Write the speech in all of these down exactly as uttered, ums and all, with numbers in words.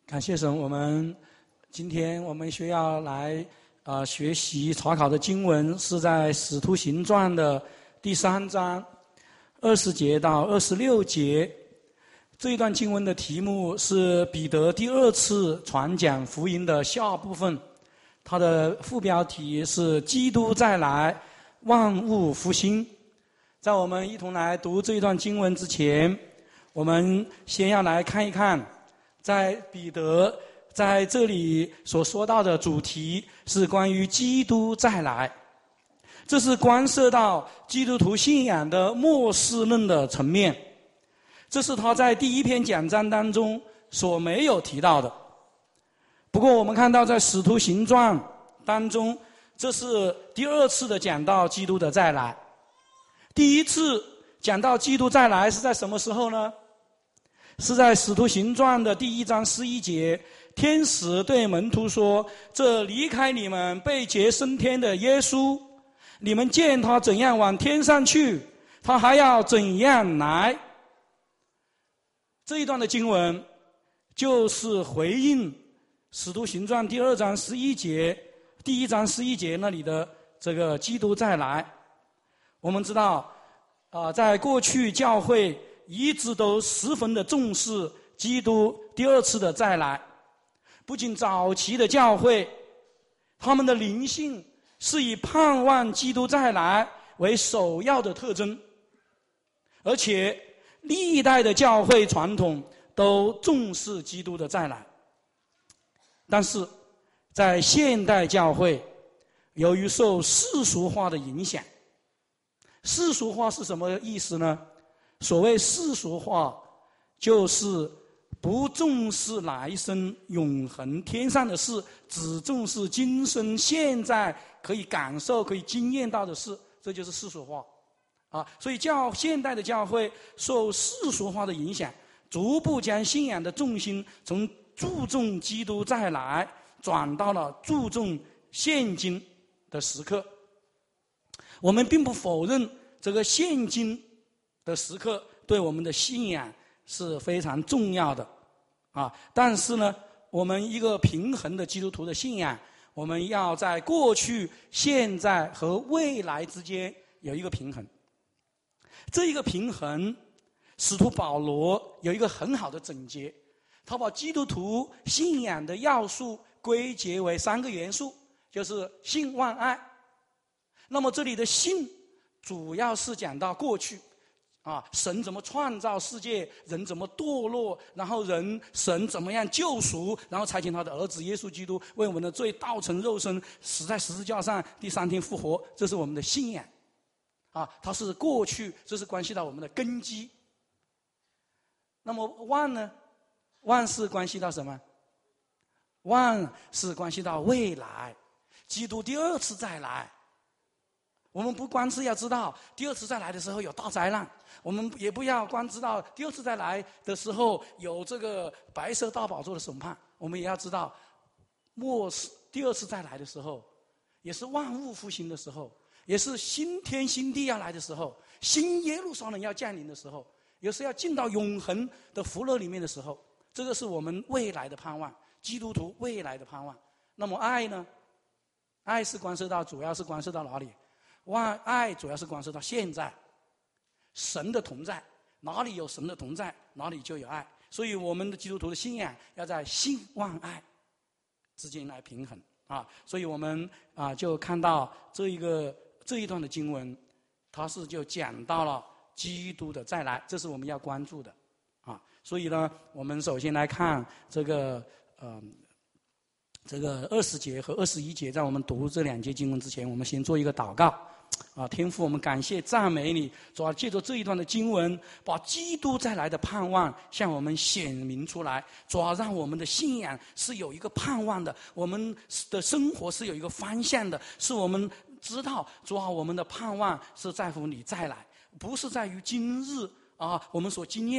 感谢神，我们今天我们需要来啊、呃、学习查考的经文是在《使徒行传》的第三章二十节到二十六节。这一段经文的题目是彼得第二次传讲福音的下部分，它的副标题是基督再来，万物复兴。在我们一同来读这一段经文之前，我们先要来看一看，在彼得在这里所说到的主题是关于基督再来，这是关涉到基督徒信仰的末世论的层面，这是他在第一篇讲章当中所没有提到的。不过我们看到在使徒行传当中，这是第二次的讲到基督的再来。第一次讲到基督再来是在什么时候呢？是在使徒行传的第一章十一节，天使对门徒说，这离开你们被接升天的耶稣，你们见他怎样往天上去，他还要怎样来。这一段的经文就是回应使徒行传第二章十一节第一章十一节那里的这个基督再来。我们知道啊、呃，在过去教会一直都十分的重视基督第二次的再来。不仅早期的教会，他们的灵性是以盼望基督再来为首要的特征，而且历代的教会传统都重视基督的再来。但是在现代教会，由于受世俗化的影响，世俗化是什么意思呢？所谓世俗化，就是不重视来生永恒天上的事，只重视今生现在可以感受可以经验到的事，这就是世俗化啊。所以教现代的教会受世俗化的影响，逐步将信仰的重心从注重基督再来转到了注重现今的时刻。我们并不否认这个现今的时刻对我们的信仰是非常重要的啊，但是呢，我们一个平衡的基督徒的信仰，我们要在过去、现在和未来之间有一个平衡。这一个平衡，使徒保罗有一个很好的总结，他把基督徒信仰的要素归结为三个元素，就是信、望、爱。那么这里的信主要是讲到过去啊，神怎么创造世界，人怎么堕落，然后人神怎么样救赎，然后差遣他的儿子耶稣基督为我们的罪道成肉身，死在十字架上，第三天复活，这是我们的信仰啊，它是过去，这是关系到我们的根基。那么望呢？望是关系到什么？望是关系到未来，基督第二次再来。我们不光是要知道第二次再来的时候有大灾难，我们也不要光知道第二次再来的时候有这个白色大宝座的审判，我们也要知道末世第二次再来的时候，也是万物复兴的时候，也是新天新地要来的时候，新耶路撒冷要降临的时候，也是要进到永恒的福乐里面的时候，这个是我们未来的盼望，基督徒未来的盼望。那么爱呢？爱是关涉到，主要是关涉到哪里？望爱主要是关涉到现在，神的同在，哪里有神的同在，哪里就有爱。所以我们的基督徒的信仰要在信望爱之间来平衡啊。所以我们啊就看到这一个这一段的经文，它是就讲到了基督的再来，这是我们要关注的啊。所以呢，我们首先来看这个呃。这个二十节和二十一节，在我们读这两节经文之前，我们先做一个祷告。啊，天父，我们感谢赞美你，主要借着这一段的经文，把基督再来的盼望向我们显明出来，主要让我们的信仰是有一个盼望的，我们的生活是有一个方向的，是我们知道主要我们的盼望是在乎你再来，不是在于今日啊我们所经验的，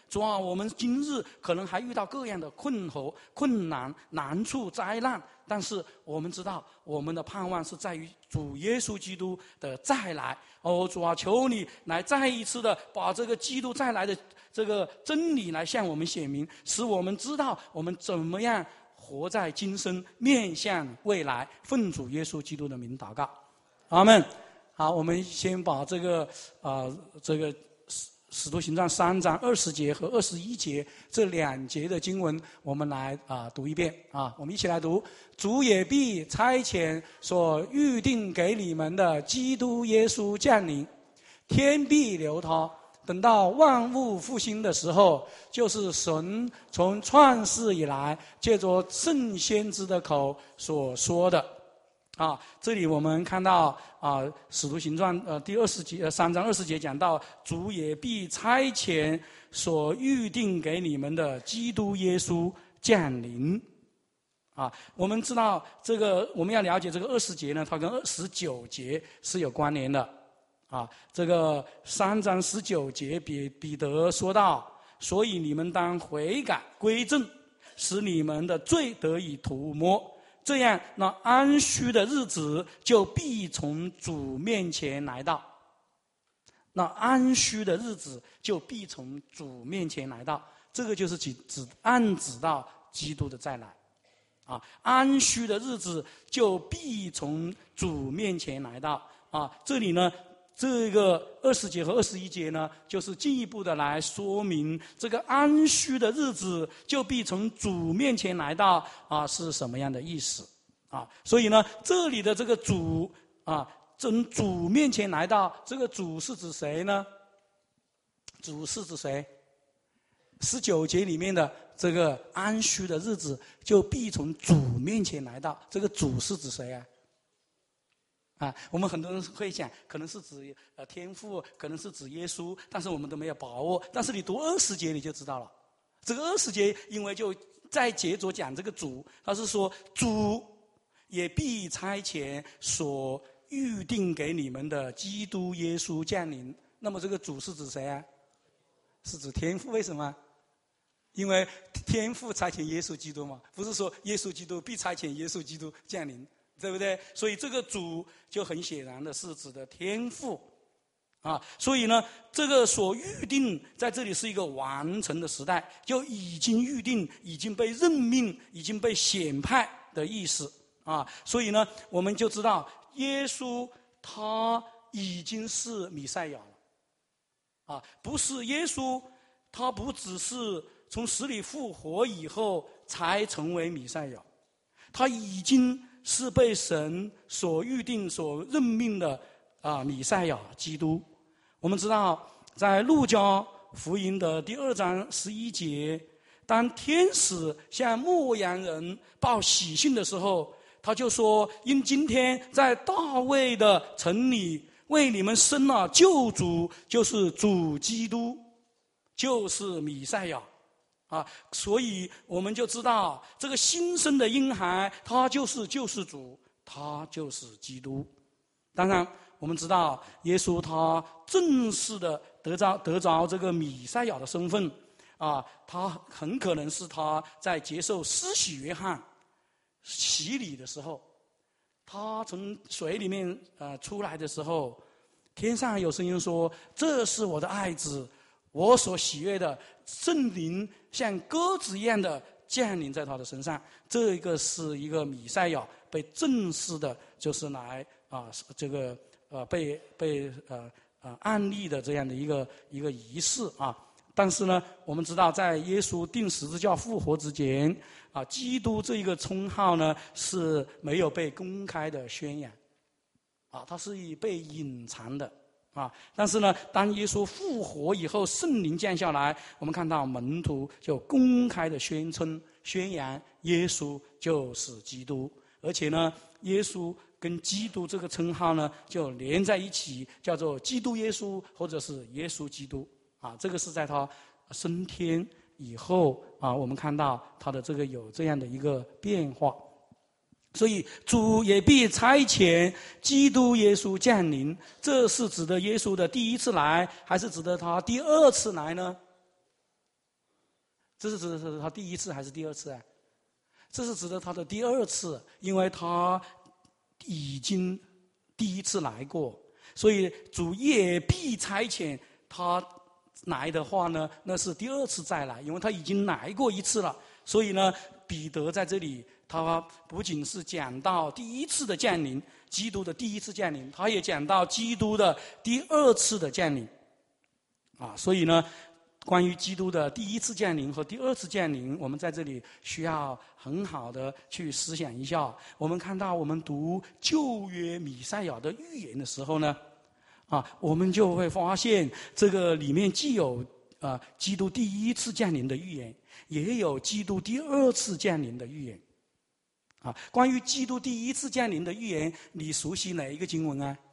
主啊，我们今日可能还遇到各样的困惑、困难、难处、灾难，但是我们知道，我们的盼望是在于主耶稣基督的再来。哦，主啊，求你来再一次的把这个基督再来的这个真理来向我们显明，使我们知道我们怎么样活在今生，面向未来。奉主耶稣基督的名祷告，阿们。好，我们先把这个啊、呃，这个使使徒行传三章二十节和二十一节这两节的经文，我们来啊、呃、读一遍啊，我们一起来读：主也必差遣所预定给你们的基督耶稣降临，天必留他。等到万物复兴的时候，就是神从创世以来借着圣先知的口所说的。啊，这里我们看到啊，《使徒行传》呃第二十节呃三章二十节讲到，主也必差遣所预定给你们的基督耶稣降临。啊，我们知道这个，我们要了解这个二十节呢，它跟二十九节是有关联的。啊，这个三章十九节彼彼得说道：所以你们当悔改归正，使你们的罪得以涂抹。这样，那安息的日子就必从主面前来到。那安息的日子就必从主面前来到，这个就是指指暗指到基督的再来。啊，安息的日子就必从主面前来到。啊，这里呢，这个二十节和二十一节呢，就是进一步的来说明这个安息的日子就必从主面前来到啊，是什么样的意思啊？所以呢，这里的这个主啊，从主面前来到，这个主是指谁呢？主是指谁？十九节里面的这个安息的日子就必从主面前来到，这个主是指谁啊？啊，我们很多人会想，可能是指呃天父，可能是指耶稣，但是我们都没有把握。但是你读二十节你就知道了，这个二十节因为就在接着讲这个主，他是说主也必差遣所预定给你们的基督耶稣降临。那么这个主是指谁啊？是指天父。为什么？因为天父差遣耶稣基督嘛，不是说耶稣基督必差遣耶稣基督降临。对不对？所以这个主就很显然的是指的天父，啊，所以呢，这个所预定在这里是一个完成的时代，就已经预定、已经被任命、已经被选派的意思啊。所以呢，我们就知道耶稣他已经是弥赛亚了，啊，不是耶稣，他不只是从死里复活以后才成为弥赛亚，他已经是被神所预定、所任命的啊，弥赛亚基督。我们知道，在路加福音的第二章十一节，当天使向牧羊人报喜讯的时候，他就说：“因今天在大卫的城里为你们生了救主，就是主基督，就是弥赛亚。”啊，所以我们就知道，这个新生的婴孩，他就是救世主，他就是基督。当然，我们知道，耶稣他正式的得着得着这个弥赛亚的身份，啊，他很可能是他在接受施洗约翰洗礼的时候，他从水里面呃出来的时候，天上有声音说：“这是我的爱子，我所喜悦的。”圣灵像鸽子一样的降临在他的身上，这个是一个弥赛亚被正式的，就是来啊这个呃被被呃呃案例的这样的一个一个仪式啊。但是呢，我们知道在耶稣钉十字架复活之前啊，基督这一个称号呢是没有被公开的宣扬，啊，它是被隐藏的。啊！但是呢，当耶稣复活以后，圣灵降下来，我们看到门徒就公开的宣称、宣扬耶稣就是基督，而且呢，耶稣跟基督这个称号呢就连在一起，叫做基督耶稣或者是耶稣基督。啊，这个是在他升天以后啊，我们看到他的这个有这样的一个变化。所以主也必差遣基督耶稣降临，这是指的耶稣的第一次来，还是指的他第二次来呢？ 这是指的是他第一次还是第二次啊？这是指的他的第二次，因为他已经第一次来过，所以主也必差遣他来的话呢，那是第二次再来，因为他已经来过一次了。所以呢，彼得在这里他不仅是讲到第一次的降临，基督的第一次降临，他也讲到基督的第二次的降临啊。所以呢，关于基督的第一次降临和第二次降临，我们在这里需要很好的去思想一下。我们看到我们读旧约弥赛亚的预言的时候呢，啊，我们就会发现这个里面既有啊基督第一次降临的预言，也有基督第二次降临的预言。啊，关于基督第一次降临的预言，你熟悉哪一个经文啊？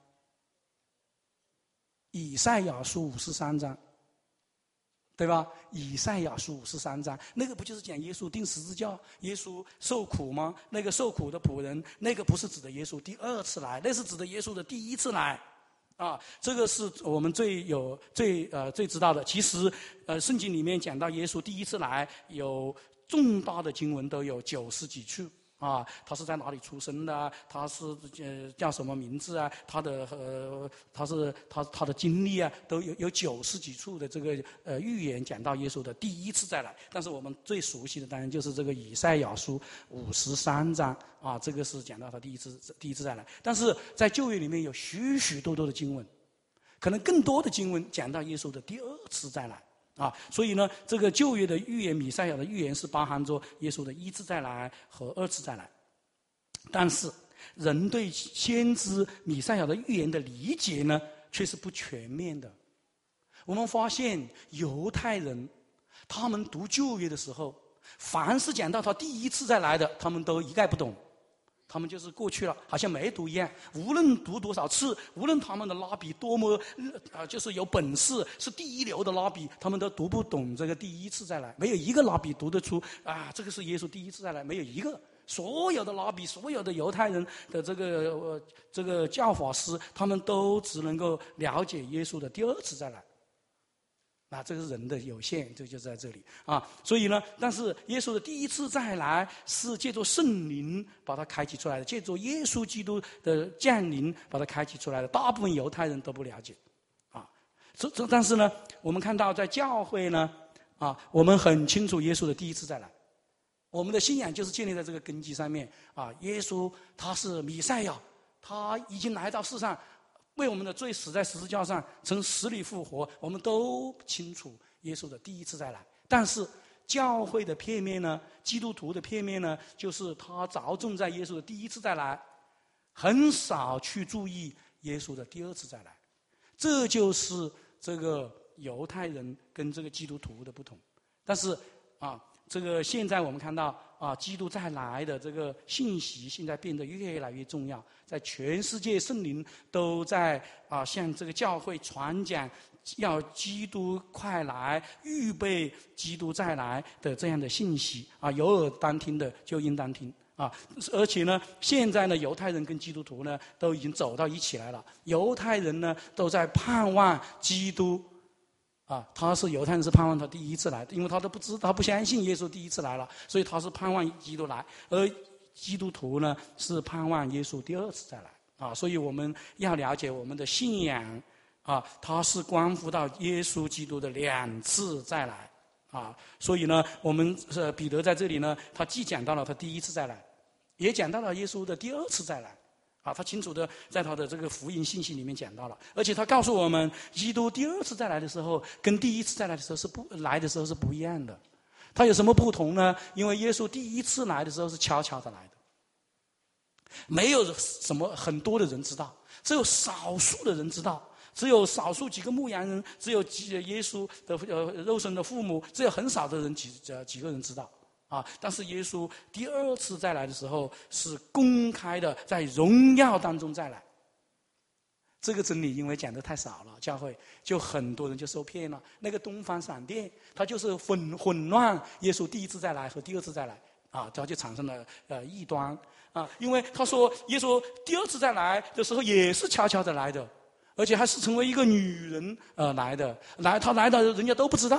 以赛亚书五十三章，对吧？以赛亚书五十三章，那个不就是讲耶稣钉十字架，耶稣受苦吗？那个受苦的仆人，那个不是指的耶稣第二次来，那是指的耶稣的第一次来。啊，这个是我们最有最呃最知道的。其实，呃，圣经里面讲到耶稣第一次来，有重大的经文都有九十几处。啊，他是在哪里出生的？他是呃叫什么名字啊？他的呃他是他他的经历啊，都有有九十几处的这个呃预言讲到耶稣的第一次再来。但是我们最熟悉的当然就是这个以赛亚书五十三章啊，这个是讲到他第一次第一次再来。但是在旧约里面有许许多多的经文，可能更多的经文讲到耶稣的第二次再来。啊，所以呢，这个旧约的预言，弥赛亚的预言是包含着耶稣的一次再来和二次再来。但是，人对先知弥赛亚的预言的理解呢，却是不全面的。我们发现犹太人，他们读旧约的时候，凡是讲到他第一次再来的，他们都一概不懂。他们就是过去了，好像没读一样。无论读多少次，无论他们的拉比多么啊、呃，就是有本事，是第一流的拉比，他们都读不懂这个第一次再来。没有一个拉比读得出啊，这个是耶稣第一次再来，没有一个。所有的拉比，所有的犹太人的这个、呃、这个教法师，他们都只能够了解耶稣的第二次再来。啊，这个是人的有限，这就在这里啊。所以呢，但是耶稣的第一次再来是借助圣灵把它开启出来的，借助耶稣基督的降临把它开启出来的。大部分犹太人都不了解，啊，这这但是呢，我们看到在教会呢，啊，我们很清楚耶稣的第一次再来，我们的信仰就是建立在这个根基上面啊。耶稣他是弥赛亚，他已经来到世上。为我们的罪死在十字架上，从死里复活，我们都清楚耶稣的第一次再来。但是教会的片面呢，基督徒的片面呢，就是他着重在耶稣的第一次再来，很少去注意耶稣的第二次再来。这就是这个犹太人跟这个基督徒的不同。但是啊，这个现在我们看到啊，基督再来的这个信息现在变得越来越重要，在全世界圣灵都在啊向这个教会传讲，要基督快来，预备基督再来的这样的信息啊，有耳当听的就应当听啊。而且呢，现在呢，犹太人跟基督徒呢都已经走到一起来了，犹太人呢都在盼望基督。啊，他是犹太人，是盼望他第一次来，因为他都不知，他不相信耶稣第一次来了，所以他是盼望基督来。而基督徒呢，是盼望耶稣第二次再来。啊，所以我们要了解我们的信仰，啊，它是关乎到耶稣基督的两次再来。啊，所以呢，我们呃彼得在这里呢，他既讲到了他第一次再来，也讲到了耶稣的第二次再来。啊，他清楚的在他的这个福音信息里面讲到了，而且他告诉我们，基督第二次再来的时候，跟第一次再来的时候是不来的时候是不一样的。他有什么不同呢？因为耶稣第一次来的时候是悄悄的来的，没有什么很多的人知道，只有少数的人知道，只有少数几个牧羊人，只有几耶稣的呃肉身的父母，只有很少的人几呃几个人知道。啊！但是耶稣第二次再来的时候，是公开的，在荣耀当中再来。这个真理因为讲得太少了，教会就很多人就受骗了。那个东方闪电，它就是混混乱耶稣第一次再来和第二次再来啊，它就产生了呃异端啊。因为他说耶稣第二次再来的时候也是悄悄的来的，而且还是成为一个女人呃来的，来他来的人家都不知道。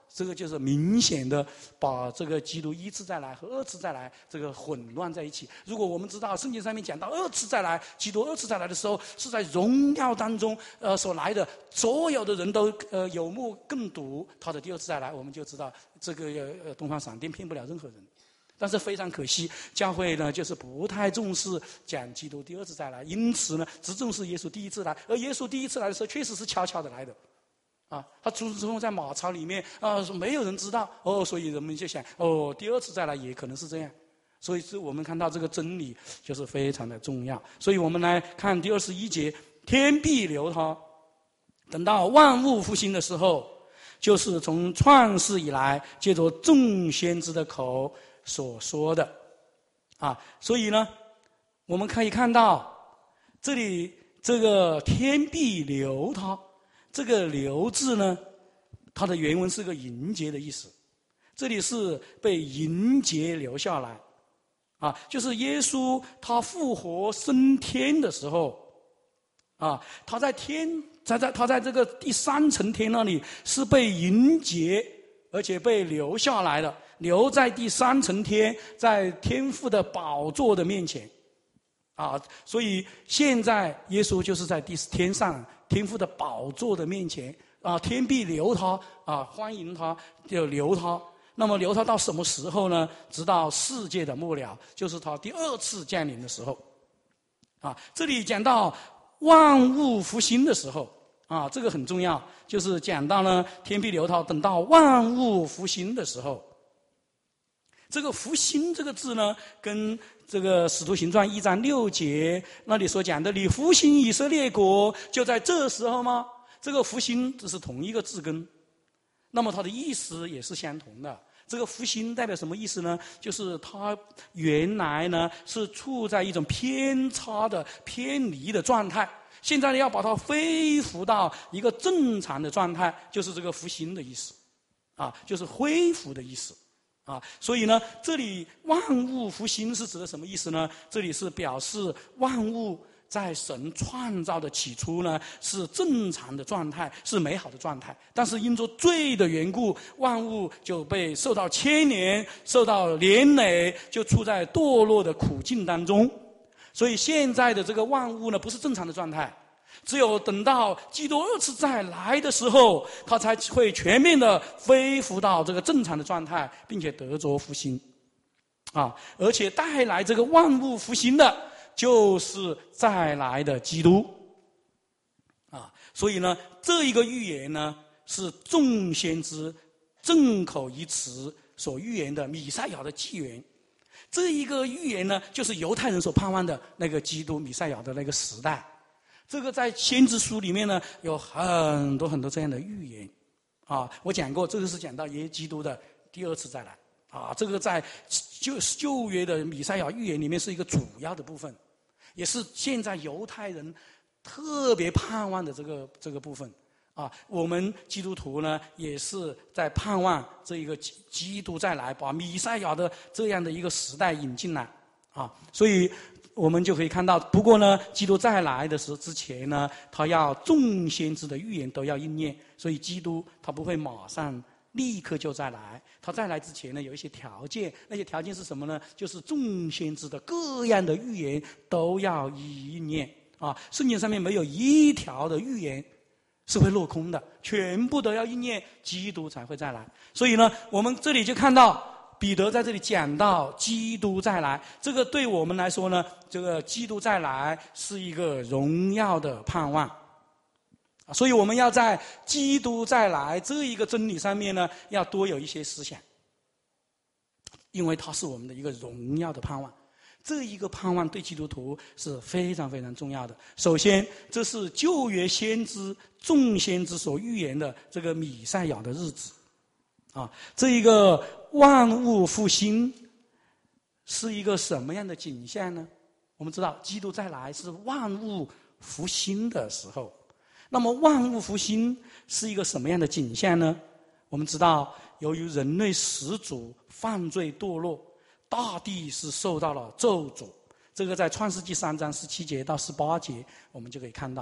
这个就是明显的把这个基督一次再来和二次再来这个混乱在一起。如果我们知道圣经上面讲到二次再来，基督二次再来的时候是在荣耀当中呃所来的，所有的人都呃有目共睹他的第二次再来，我们就知道这个呃东方闪电骗不了任何人。但是非常可惜，教会呢就是不太重视讲基督第二次再来，因此呢只重视耶稣第一次来，而耶稣第一次来的时候确实是悄悄的来的。啊，他出生在马槽里面啊，没有人知道哦，所以人们就想哦，第二次再来也可能是这样，所以是我们看到这个真理就是非常的重要。所以我们来看第二十一节，天必流淌，等到万物复兴的时候，就是从创世以来，借着众先知的口所说的啊。所以呢，我们可以看到这里这个天必流淌。这个流字呢，它的原文是个迎接的意思，这里是被迎接流下来，啊，就是耶稣他复活升天的时候，啊，他在天，在在他在这个第三层天那里是被迎接，而且被留下来的，留在第三层天，在天父的宝座的面前，啊，所以现在耶稣就是在第天上。天父的宝座的面前啊，天必流他啊，欢迎他，就流他。那么流他到什么时候呢？直到世界的末了，就是他第二次降临的时候。啊，这里讲到万物复兴的时候啊，这个很重要，就是讲到呢天必流他，等到万物复兴的时候。这个复兴这个字呢，跟这个使徒行传一章六节那里所讲的你复兴以色列国就在这时候吗？这个复兴这是同一个字根，那么它的意思也是相同的。这个复兴代表什么意思呢？就是它原来呢是处在一种偏差的偏离的状态，现在呢要把它恢复到一个正常的状态，就是这个复兴的意思啊，就是恢复的意思啊，所以呢，这里万物复兴是指的什么意思呢？这里是表示万物在神创造的起初呢是正常的状态，是美好的状态，但是因着罪的缘故，万物就被受到牵连，受到连累，就处在堕落的苦境当中。所以现在的这个万物呢不是正常的状态，只有等到基督二次再来的时候，他才会全面的恢复到这个正常的状态，并且得着复兴啊！而且带来这个万物复兴的就是再来的基督啊！所以呢，这一个预言呢是众先知正口一词所预言的弥赛亚的纪元。这一个预言呢就是犹太人所盼望的那个基督弥赛亚的那个时代。这个在先知书里面呢有很多很多这样的预言啊，我讲过，这个是讲到耶稣基督的第二次再来啊，这个在旧旧约的弥赛亚预言里面是一个主要的部分，也是现在犹太人特别盼望的这个这个部分啊。我们基督徒呢也是在盼望这一个基督再来，把弥赛亚的这样的一个时代引进来啊，所以我们就可以看到，不过呢，基督再来的时候之前呢，他要众先知的预言都要应验，所以基督他不会马上立刻就再来，他再来之前呢有一些条件，那些条件是什么呢？就是众先知的各样的预言都要应验啊，圣经上面没有一条的预言是会落空的，全部都要应验，基督才会再来。所以呢，我们这里就看到彼得在这里讲到基督再来，这个对我们来说呢，这个基督再来是一个荣耀的盼望，所以我们要在基督再来这一个真理上面呢，要多有一些思想，因为它是我们的一个荣耀的盼望。这一个盼望对基督徒是非常非常重要的。首先，这是旧约先知众先知所预言的这个弥赛亚的日子啊，这一个万物复兴是一个什么样的景象呢？我们知道基督再来是万物复兴的时候，那么万物复兴是一个什么样的景象呢？我们知道由于人类始祖犯罪堕落，大地是受到了咒诅，这个在创世纪三章十七节到十八节我们就可以看到，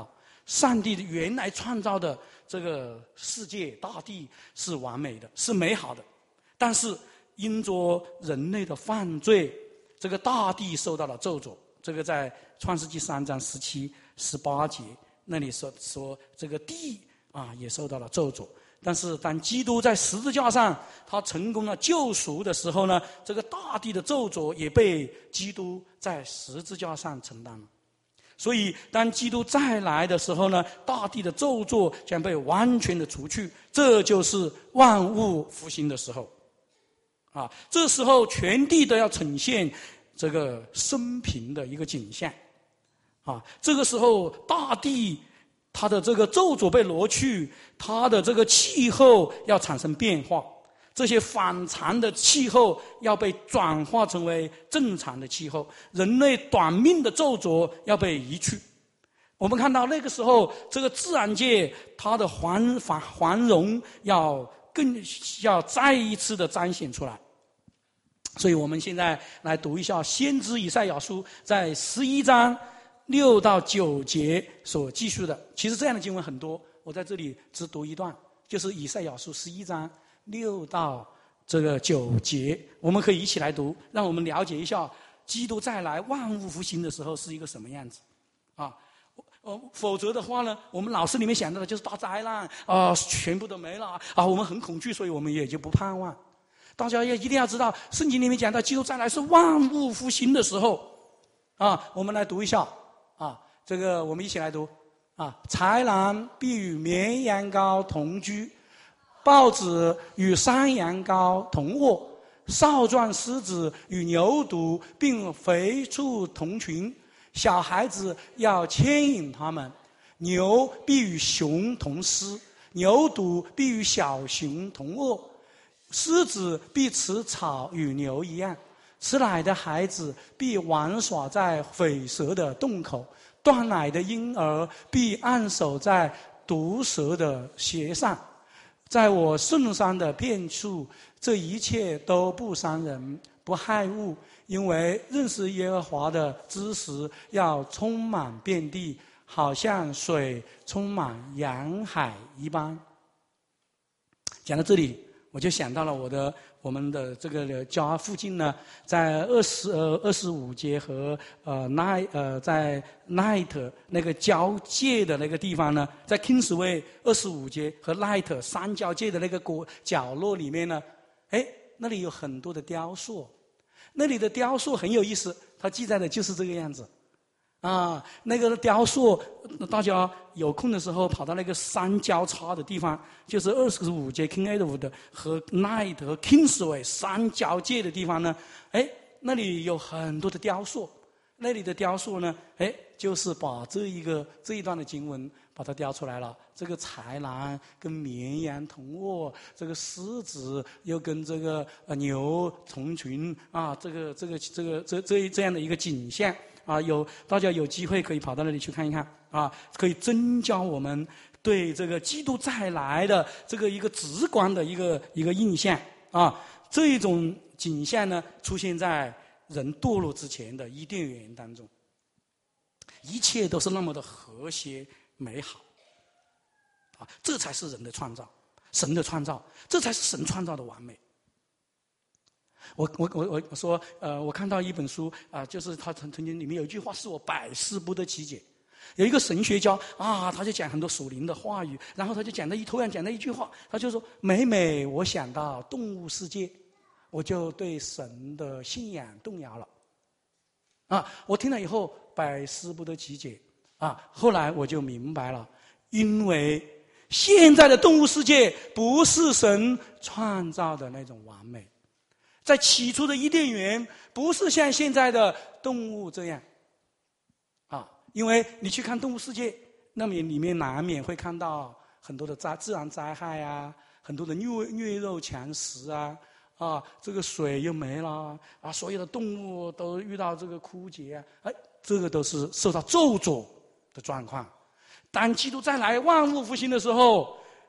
上帝原来创造的这个世界大地是完美的，是美好的，但是因着人类的犯罪，这个大地受到了咒诅。这个在创世纪三章十七、十八节那里说说这个地啊也受到了咒诅。但是当基督在十字架上他成功了救赎的时候呢，这个大地的咒诅也被基督在十字架上承担了。所以当基督再来的时候呢，大地的咒诅将被完全的除去，这就是万物复兴的时候啊！这时候全地都要呈现这个生平的一个景象啊！这个时候大地它的这个咒诅被挪去，它的这个气候要产生变化，这些反常的气候要被转化成为正常的气候，人类短命的咒诅要被移去。我们看到那个时候，这个自然界它的繁繁繁荣要更要再一次的彰显出来。所以我们现在来读一下先知以赛亚书在十一章六到九节所记述的。其实这样的经文很多，我在这里只读一段，就是以赛亚书十一章六到这个九节，我们可以一起来读，让我们了解一下基督再来万物复兴的时候是一个什么样子啊。呃，否则的话呢，我们脑子里面想到的就是大灾难啊，全部都没了啊，我们很恐惧，所以我们也就不盼望。大家也一定要知道，圣经里面讲到基督再来是万物复兴的时候啊。我们来读一下啊，这个我们一起来读啊。豺狼必与绵羊羔同居，豹子与山羊羔同卧，少壮狮子与牛犊并肥畜同群，小孩子要牵引他们。牛必与熊同食，牛犊必与小熊同卧，狮子必吃草与牛一样，吃奶的孩子必玩耍在虺蛇的洞口，断奶的婴儿必按手在毒蛇的穴上。在我圣山的遍处，这一切都不伤人，不害物，因为认识耶和华的知识要充满遍地，好像水充满洋海一般。讲到这里，我就想到了我的我们的这个家附近呢，在二十呃二十五街和呃 night 呃在 night 那个交界的那个地方呢，在 Kingsway 二十五街和 night 三交界的那个角角落里面呢，哎，那里有很多的雕塑，那里的雕塑很有意思，它记载的就是这个样子。啊，那个雕塑，大家有空的时候跑到那个山交叉的地方，就是二十五街 King Edward 和 Night 和 Kingsway 山交界的地方呢，哎，那里有很多的雕塑，那里的雕塑呢，哎，就是把这一个这一段的经文把它雕出来了。这个豺狼跟绵羊同卧，这个狮子又跟这个呃牛同群啊，这个这个这个这这这样的一个景象。啊，有大家有机会可以跑到那里去看一看啊，可以增加我们对这个基督再来的这个一个直观的一个一个印象啊。这种景象呢，出现在人堕落之前的伊甸园当中，一切都是那么的和谐美好啊，这才是人的创造，神的创造，这才是神创造的完美。我我我我说，呃，我看到一本书啊、呃，就是他曾曾经里面有一句话是我百思不得其解。有一个神学家啊，他就讲很多属灵的话语，然后他就讲到一突然讲到一句话，他就说：每每我想到动物世界，我就对神的信仰动摇了。啊，我听了以后百思不得其解啊。后来我就明白了，因为现在的动物世界不是神创造的那种完美。在起初的伊甸园不是像现在的动物这样啊，因为你去看动物世界，那么里面难免会看到很多的灾自然灾害啊，很多的虐虐肉强食啊，啊，这个水又没了啊，所有的动物都遇到这个枯竭啊，哎，这个都是受到咒诅的状况。当基督再来万物复兴的时候，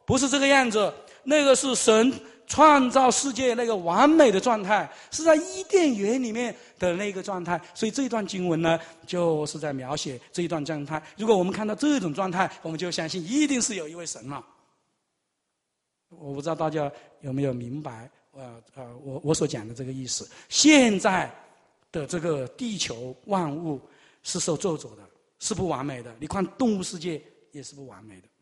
不是这个样子。那个是神创造世界那个完美的状态，是在伊甸园里面的那个状态。所以这段经文呢，就是在描写这一段状态。如果我们看到这种状态，我们就相信一定是有一位神了。我不知道大家有没有明白呃呃我我所讲的这个意思。现在的这个地球万物是受咒诅的，是不完美的。你看动物世界也是不完美的，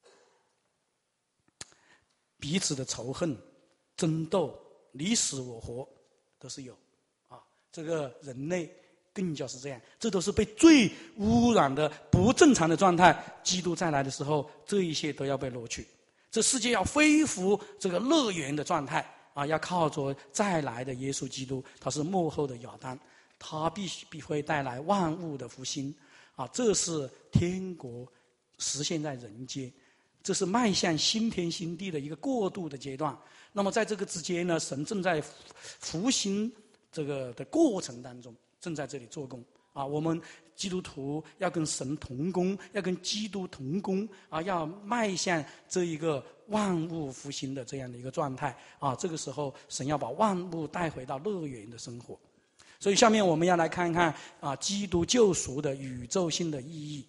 彼此的仇恨、争斗、你死我活都是有啊。这个人类更加是这样，这都是被最污染的不正常的状态。基督再来的时候，这一切都要被挪去。这世界要恢复这个乐园的状态啊！要靠着再来的耶稣基督，他是幕后的亚当，他必须必会带来万物的复兴啊！这是天国实现在人间，这是迈向新天新地的一个过渡的阶段。那么在这个之间呢，神正在复兴这个的过程当中，正在这里做工啊！我们基督徒要跟神同工，要跟基督同工啊！要迈向这一个万物复兴的这样的一个状态啊！这个时候，神要把万物带回到乐园的生活。所以，下面我们要来看看啊，基督救赎的宇宙性的意义。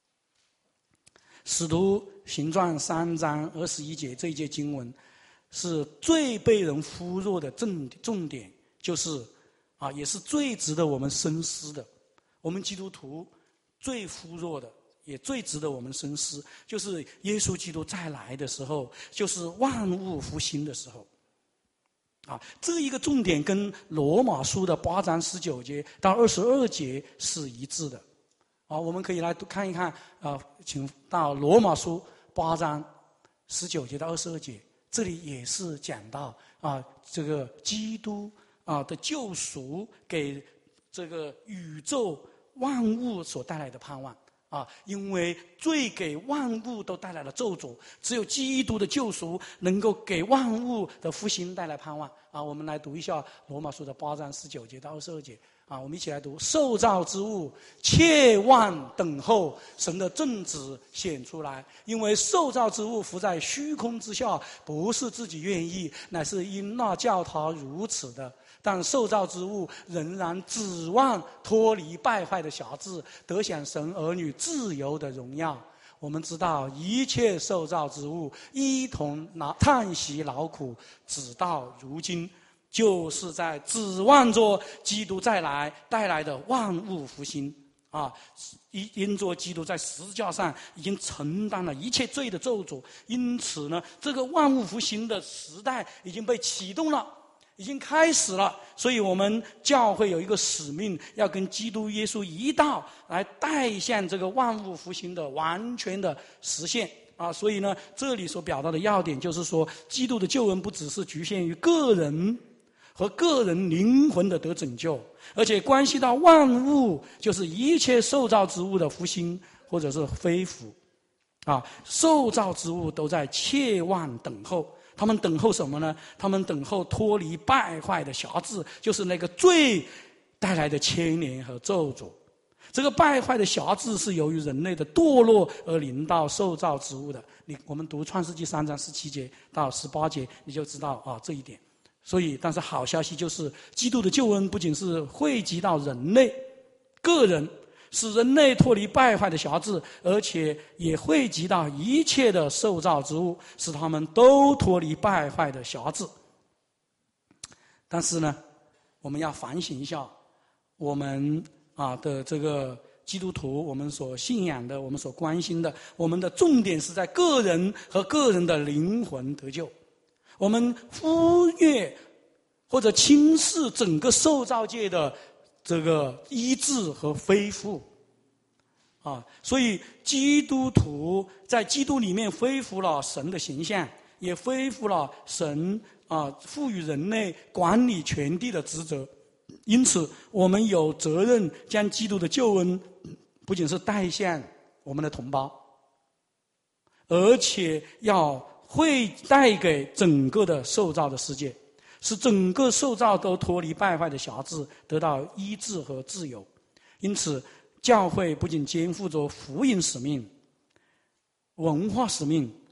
使徒行传三章二十一节这一节经文，是最被人忽略的重重点，就是啊，也是最值得我们深思的。我们基督徒最忽略的，也最值得我们深思，就是耶稣基督再来的时候，就是万物复兴的时候。啊，这一个重点跟罗马书的八章十九节到二十二节是一致的。啊，我们可以来看一看啊，请到罗马书八章十九节到二十二节，这里也是讲到啊，这个基督啊的救赎给这个宇宙万物所带来的盼望啊，因为罪给万物都带来了咒诅，只有基督的救赎能够给万物的复兴带来盼望啊。我们来读一下罗马书的八章十九节到二十二节啊，我们一起来读：受造之物切望等候神的正旨显出来，因为受造之物伏在虚空之下，不是自己愿意，乃是因那叫他如此的。但受造之物仍然指望脱离败坏的辖制，得享神儿女自由的荣耀。我们知道一切受造之物一同叹息劳苦，直到如今，就是在指望着基督再来带来的万物复兴啊！因着基督在十字架上已经承担了一切罪的咒诅，因此呢，这个万物复兴的时代已经被启动了，已经开始了。所以我们教会有一个使命，要跟基督耶稣一道来带向这个万物复兴的完全的实现啊！所以呢，这里所表达的要点就是说，基督的救恩不只是局限于个人和个人灵魂的得拯救，而且关系到万物，就是一切受造之物的复兴或者是恢复啊！受造之物都在切望等候。他们等候什么呢？他们等候脱离败坏的辖制，就是那个罪带来的牵连和咒诅。这个败坏的辖制是由于人类的堕落而临到受造之物的。你我们读创世纪三章十七节到十八节，你就知道啊这一点。所以，但是好消息就是，基督的救恩不仅是惠及到人类个人，使人类脱离败坏的辖制，而且也惠及到一切的受造之物，使他们都脱离败坏的辖制。但是呢，我们要反省一下我们啊的这个基督徒，我们所信仰的，我们所关心的，我们的重点是在个人和个人的灵魂得救。我们忽略或者轻视整个受造界的这个医治和恢复啊，所以基督徒在基督里面恢复了神的形象，也恢复了神啊赋予人类管理全地的职责。因此，我们有责任将基督的救恩不仅是带向我们的同胞，而且要会带给整个的受造的世界，使整个受造都脱离败坏的辖制，得到医治和自由。因此，教会不仅肩负着福音使命、文化使命，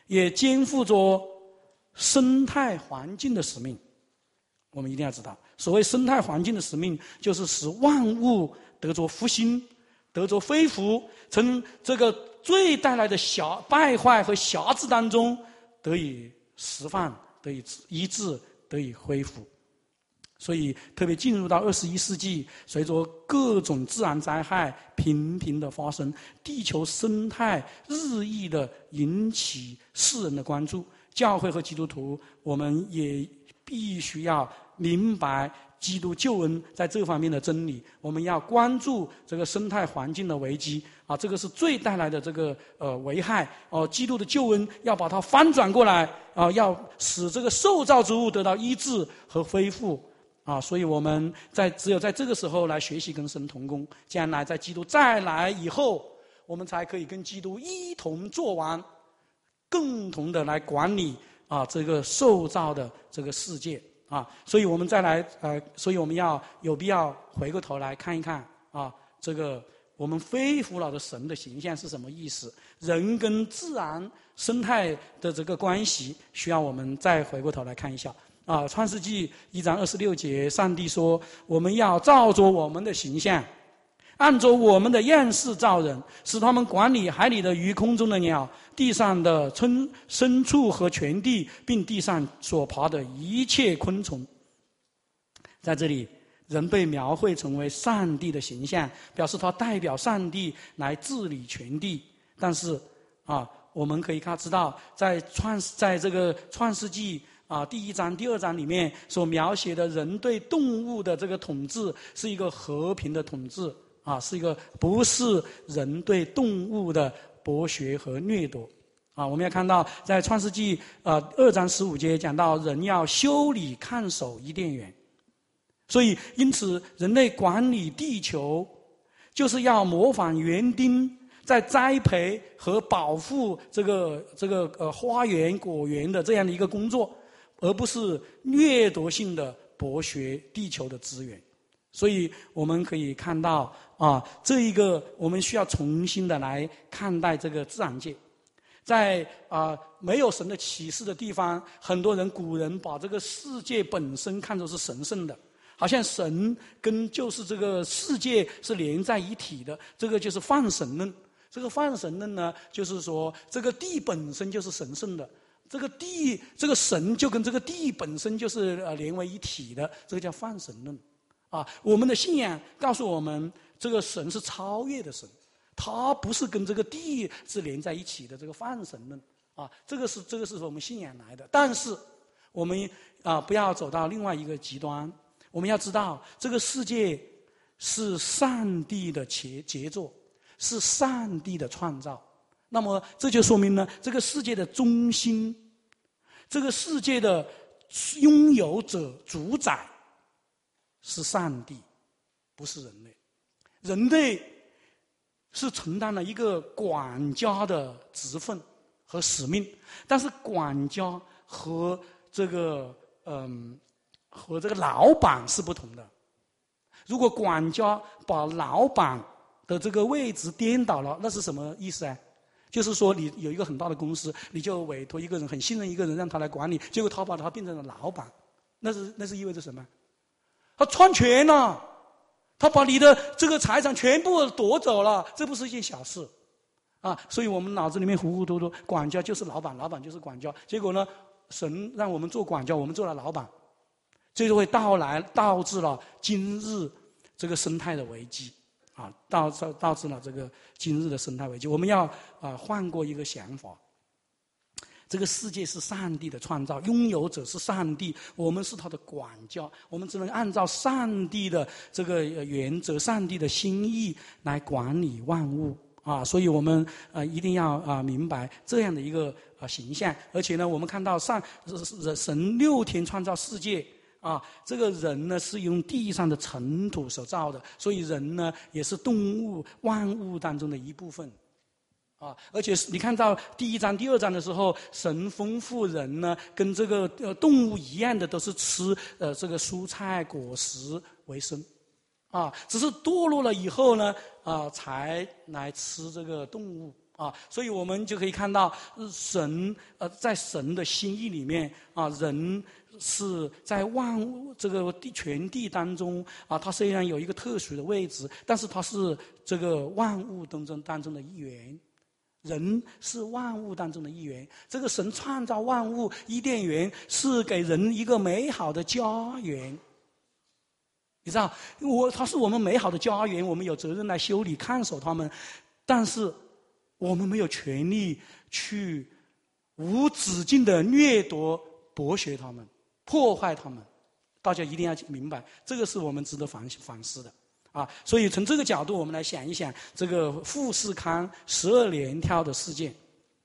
也肩负着生态环境的使命。我们一定要知道，所谓生态环境的使命，就是使万物得着复兴，得着恢复，从这个罪带来的瑕败坏和瑕疵当中得以释放，得以医治，得以恢复。所以特别进入到二十一世纪，随着各种自然灾害频频的发生，地球生态日益的引起世人的关注，教会和基督徒我们也必须要明白基督救恩在这方面的真理，我们要关注这个生态环境的危机啊，这个是罪带来的这个呃危害哦、呃，基督的救恩要把它翻转过来啊、呃，要使这个受造之物得到医治和恢复啊，所以我们在只有在这个时候来学习跟神同工，将来在基督再来以后，我们才可以跟基督一同作王，共同的来管理啊这个受造的这个世界。啊，所以我们再来，呃，所以我们要有必要回过头来看一看啊，这个我们非古老的神的形象是什么意思？人跟自然生态的这个关系，需要我们再回过头来看一下。啊，《创世纪》一章二十六节，上帝说：“我们要照着我们的形象，按着我们的样式造人，使他们管理海里的鱼、空中的鸟、地上的牲牲畜和全地，并地上所爬的一切昆虫。”在这里，人被描绘成为上帝的形象，表示他代表上帝来治理全地。但是啊，我们可以看知道，在创在这个创世纪啊第一章、第二章里面所描写的人对动物的这个统治，是一个和平的统治。啊，是一个不是人对动物的剥削和掠夺。啊，我们要看到在创世纪呃二章十五节讲到人要修理看守伊甸园，所以因此人类管理地球就是要模仿园丁在栽培和保护这个这个呃花园果园的这样的一个工作，而不是掠夺性的剥削地球的资源。所以我们可以看到啊，这一个我们需要重新的来看待这个自然界。在啊没有神的启示的地方，很多人古人把这个世界本身看作是神圣的，好像神跟就是这个世界是连在一体的，这个就是泛神论。这个泛神论呢，就是说这个地本身就是神圣的，这个地这个神就跟这个地本身就是呃连为一体的，这个叫泛神论。啊，我们的信仰告诉我们，这个神是超越的神，他不是跟这个地是连在一起的这个泛神论啊，这个是这个是我们信仰来的。但是我们啊不要走到另外一个极端，我们要知道这个世界是上帝的杰杰作，是上帝的创造。那么这就说明呢，这个世界的中心，这个世界的拥有者、主宰。是上帝，不是人类。人类是承担了一个管家的职分和使命，但是管家和这个嗯和这个老板是不同的。如果管家把老板的这个位置颠倒了，那是什么意思啊？就是说你有一个很大的公司，你就委托一个人，很信任一个人，让他来管理，结果他把他变成了老板，那是那是意味着什么？他篡权了，他把你的这个财产全部夺走了，这不是一件小事啊！所以我们脑子里面糊糊涂涂，管家就是老板，老板就是管家。结果呢，神让我们做管家，我们做了老板，这就会到来导致了今日这个生态的危机啊，导致导致了这个今日的生态危机。我们要啊换过一个想法。这个世界是上帝的创造，拥有者是上帝，我们是他的管家，我们只能按照上帝的这个原则、上帝的心意来管理万物啊！所以我们呃一定要啊明白这样的一个啊形象。而且呢，我们看到上神六天创造世界啊，这个人呢是用地上的尘土所造的，所以人呢也是动物万物当中的一部分。啊，而且你看到第一章、第二章的时候，神吩咐人呢，跟这个呃动物一样的，都是吃呃这个蔬菜果实为生，啊，只是堕落了以后呢，啊，才来吃这个动物啊，所以我们就可以看到神呃，在神的心意里面啊，人是在万物这个地全地当中啊，他虽然有一个特殊的位置，但是他是这个万物当中当中的一员。人是万物当中的一员。这个神创造万物，伊甸园是给人一个美好的家园。你知道，我它是我们美好的家园，我们有责任来修理看守他们，但是我们没有权利去无止境的掠夺、剥削他们、破坏他们。大家一定要明白，这个是我们值得反反思的啊！所以从这个角度，我们来想一想这个富士康十二连跳的事件。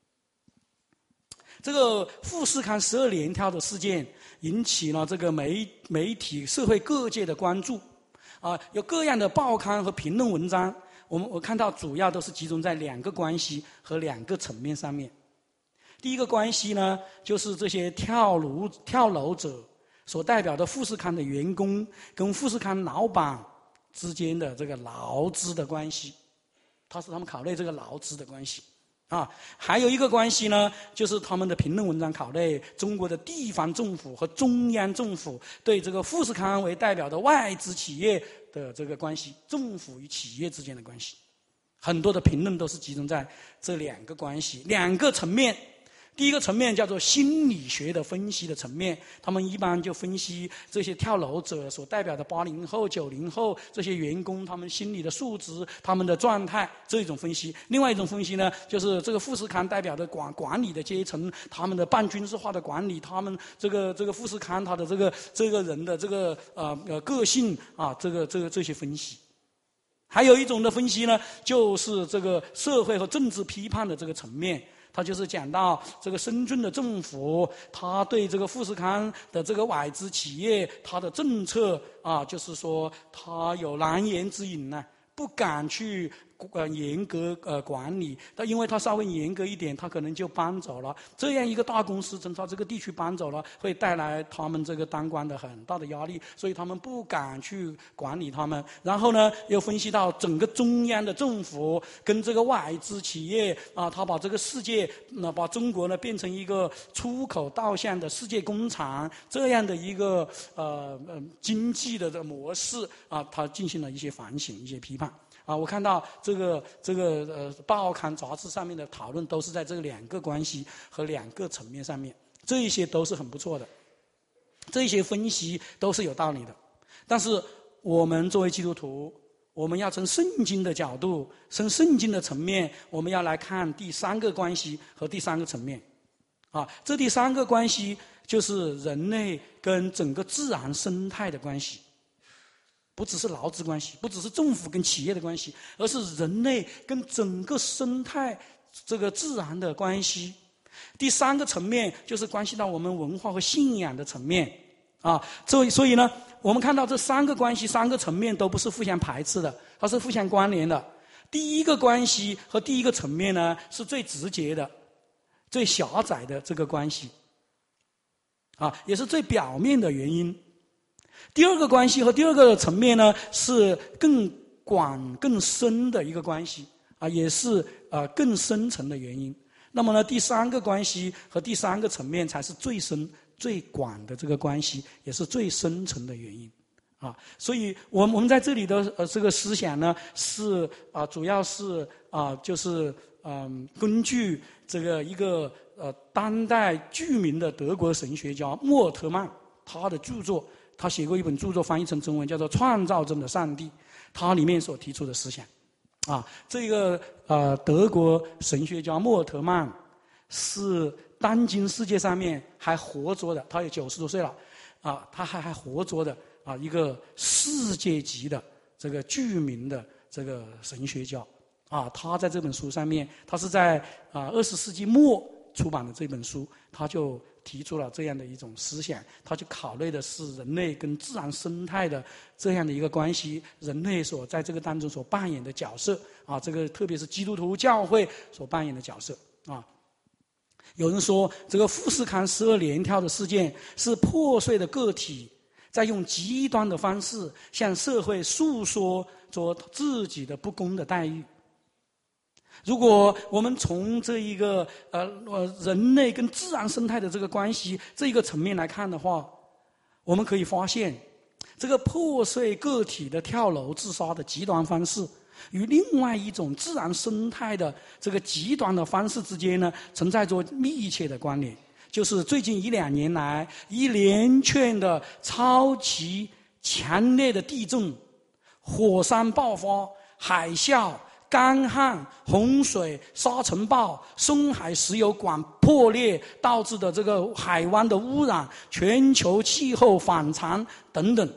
这个富士康十二连跳的事件引起了这个媒媒体、社会各界的关注啊，有各样的报刊和评论文章。我们我看到主要都是集中在两个关系和两个层面上面。第一个关系呢，就是这些跳楼跳楼者所代表的富士康的员工跟富士康老板之间的这个劳资的关系，他是他们考虑这个劳资的关系啊。还有一个关系呢，就是他们的评论文章考虑中国的地方政府和中央政府对这个富士康为代表的外资企业的这个关系，政府与企业之间的关系。很多的评论都是集中在这两个关系、两个层面。第一个层面叫做心理学的分析的层面，他们一般就分析这些跳楼者所代表的八零后、九零后这些员工他们心理的素质、他们的状态，这一种分析。另外一种分析呢，就是这个富士康代表的管管理的阶层，他们的半军事化的管理，他们这个这个富士康他的这个这个人的这个呃呃个性啊，这个这个这些分析。还有一种的分析呢，就是这个社会和政治批判的这个层面。他就是讲到这个深圳的政府，他对这个富士康的这个外资企业，他的政策啊，就是说他有难言之隐呢、啊，不敢去呃严格呃管理。但因为他稍微严格一点，他可能就搬走了。这样一个大公司从他这个地区搬走了，会带来他们这个当官的很大的压力，所以他们不敢去管理他们。然后呢，又分析到整个中央的政府跟这个外资企业啊，他把这个世界，那把中国呢变成一个出口导向的世界工厂这样的一个呃呃经济的这个模式啊，他进行了一些反省、一些批判。啊，我看到这个这个呃报刊杂志上面的讨论都是在这两个关系和两个层面上面，这一些都是很不错的，这些分析都是有道理的。但是我们作为基督徒，我们要从圣经的角度，从圣经的层面，我们要来看第三个关系和第三个层面。啊，这第三个关系就是人类跟整个自然生态的关系。不只是劳资关系，不只是政府跟企业的关系，而是人类跟整个生态这个自然的关系。第三个层面就是关系到我们文化和信仰的层面啊。所以所以呢，我们看到这三个关系、三个层面都不是互相排斥的，它是互相关联的。第一个关系和第一个层面呢，是最直接的、最狭窄的这个关系啊，也是最表面的原因。第二个关系和第二个层面呢，是更广更深的一个关系啊，也是呃更深层的原因。那么呢，第三个关系和第三个层面才是最深最广的这个关系，也是最深层的原因啊。所以我们我们在这里的呃这个思想呢，是啊、呃、主要是啊、呃、就是嗯、呃、根据这个一个呃当代著名的德国神学家莫尔特曼他的著作。他写过一本著作，翻译成中文叫做《创造中的上帝》，他里面所提出的思想，啊，这个呃德国神学家莫尔特曼是当今世界上面还活着的，他有九十多岁了，啊，他还还活着的啊，一个世界级的这个著名的这个神学家，啊，他在这本书上面，他是在啊二十世纪末出版的这本书，他就提出了这样的一种思想，他就考虑的是人类跟自然生态的这样的一个关系，人类所在这个当中所扮演的角色啊，这个特别是基督徒教会所扮演的角色啊。有人说，这个富士康十二连跳的事件是破碎的个体在用极端的方式向社会诉说着自己的不公的待遇。 如果我们从这一个呃呃人类跟自然生态的这个关系这一个层面来看的话，我们可以发现，这个破碎个体的跳楼自杀的极端方式，与另外一种自然生态的这个极端的方式之间呢，存在着密切的关联。就是最近一两年来，一连串的超级强烈的地震、火山爆发、海啸、干旱、洪水、沙尘暴、深海石油管破裂导致的这个海湾的污染、全球气候反常等等，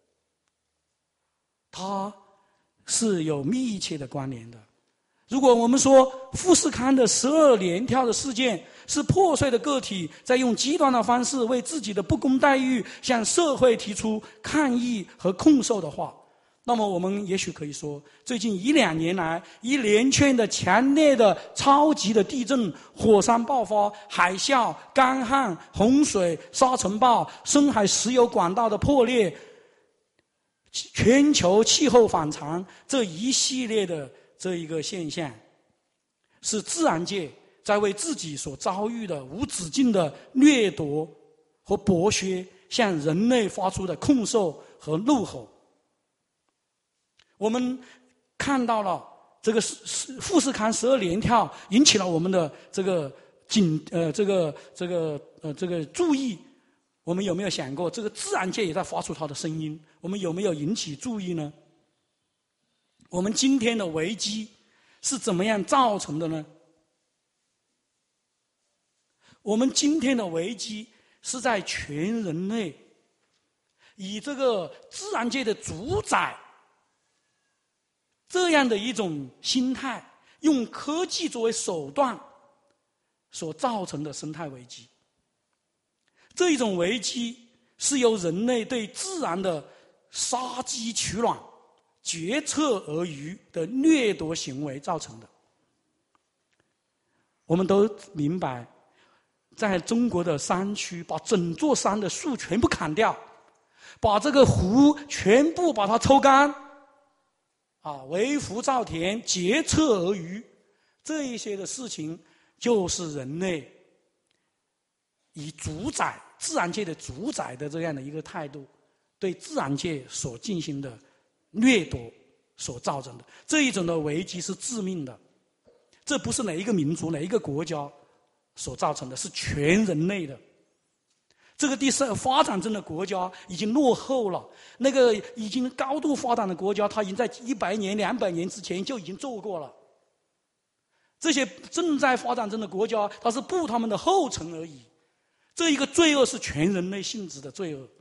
它是有密切的关联的。如果我们说富士康的十二连跳的事件是破碎的个体在用极端的方式为自己的不公待遇向社会提出抗议和控诉的话，那么我们也许可以说，最近一两年来一连串的强烈的超级的地震、火山爆发、海啸、干旱、洪水、沙尘暴、深海石油管道的破裂、全球气候反常这一系列的这一个现象，是自然界在为自己所遭遇的无止境的掠夺和剥削向人类发出的控诉和怒吼。我们看到了这个富士康十二连跳引起了我们的这个警呃这个这个呃这个注意，我们有没有想过，这个自然界也在发出它的声音？我们有没有引起注意呢？我们今天的危机是怎么样造成的呢？我们今天的危机是在全人类以这个自然界的主宰这样的一种心态，用科技作为手段所造成的生态危机。这一种危机是由人类对自然的杀鸡取卵、决策而渔的掠夺行为造成的。我们都明白，在中国的山区，把整座山的树全部砍掉，把这个湖全部把它抽干，啊，为湖造田，决策而渔，这一些的事情，就是人类以主宰自然界的主宰的这样的一个态度，对自然界所进行的掠夺所造成的。这一种的危机是致命的，这不是哪一个民族哪一个国家所造成的，是全人类的。这个第三发展中的国家已经落后了，那个已经高度发展的国家，它已经在一百年两百年之前就已经做过了。这些正在发展中的国家，它是步他们的后尘而已。这一个罪恶是全人类性质的罪恶。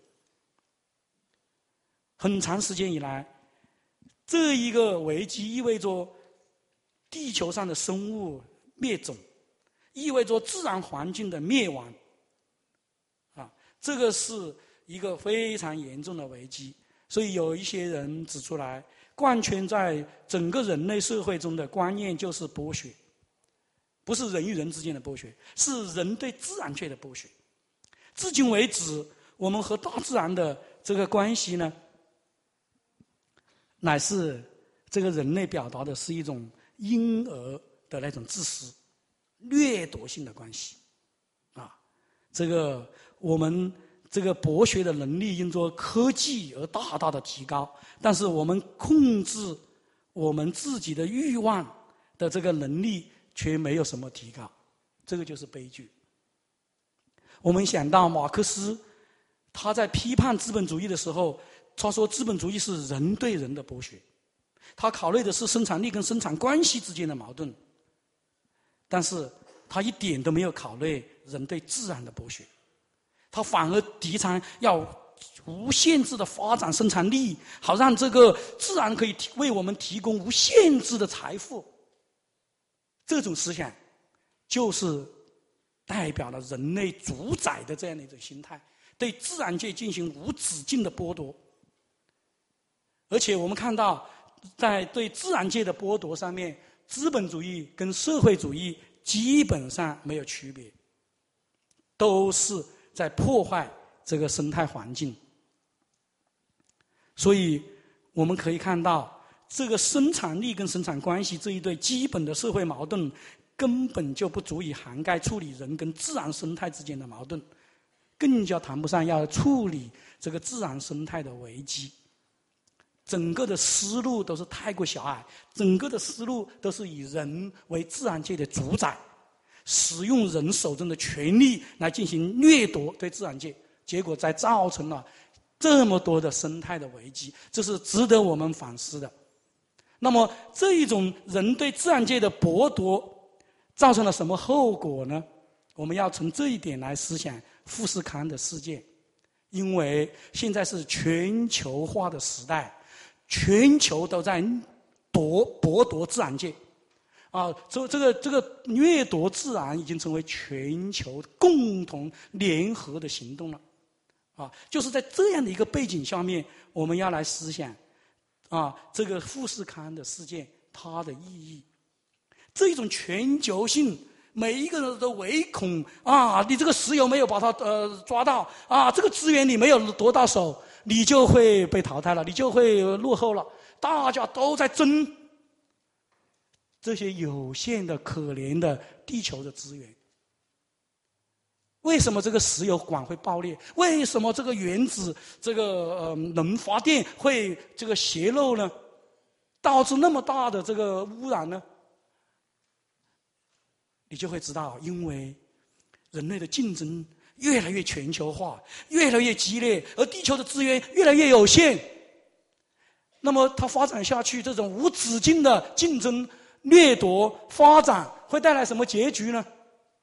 很长时间以来，这一个危机意味着地球上的生物灭种，意味着自然环境的灭亡。啊，这个是一个非常严重的危机。所以有一些人指出来，贯穿在整个人类社会中的观念就是剥削，不是人与人之间的剥削，是人对自然界的剥削。至今为止，我们和大自然的这个关系呢，乃是这个人类表达的是一种婴儿的那种自私、掠夺性的关系。啊，这个我们这个剥削的能力因着科技而大大的提高，但是我们控制我们自己的欲望的这个能力却没有什么提高，这个就是悲剧。我们想到马克思，他在批判资本主义的时候，他说资本主义是人对人的剥削，他考虑的是生产力跟生产关系之间的矛盾，但是他一点都没有考虑人对自然的剥削，他反而提倡要无限制的发展生产力，好让这个自然可以为我们提供无限制的财富。这种思想就是代表了人类主宰的这样的一种心态，对自然界进行无止境的剥夺。而且我们看到，在对自然界的剥夺上面，资本主义跟社会主义基本上没有区别，都是在破坏这个生态环境。所以我们可以看到， 这个生产力跟生产关系这一对基本的社会矛盾，根本就不足以涵盖处理人跟自然生态之间的矛盾，更加谈不上要处理这个自然生态的危机。整个的思路都是太过狭隘，整个的思路都是以人为自然界的主宰，使用人手中的权力来进行掠夺对自然界，结果才造成了这么多的生态的危机，这是值得我们反思的。那么这一种人对自然界的剥夺造成了什么后果呢？我们要从这一点来思想富士康的事件。因为现在是全球化的时代，全球都在夺剥夺自然界啊，这这个这个掠夺自然已经成为全球共同联合的行动了啊！就是在这样的一个背景下面，我们要来思想啊，这个富士康的事件它的意义。这一种全球性，每一个人都唯恐啊，你这个石油没有把它呃抓到啊，这个资源你没有夺到手，你就会被淘汰了，你就会落后了。大家都在争这些有限的、可怜的地球的资源。为什么这个石油管会爆裂？为什么这个原子这个呃能发电会这个泄漏呢？导致那么大的这个污染呢？你就会知道，因为人类的竞争越来越全球化，越来越激烈，而地球的资源越来越有限。那么它发展下去，这种无止境的竞争、掠夺、发展，会带来什么结局呢？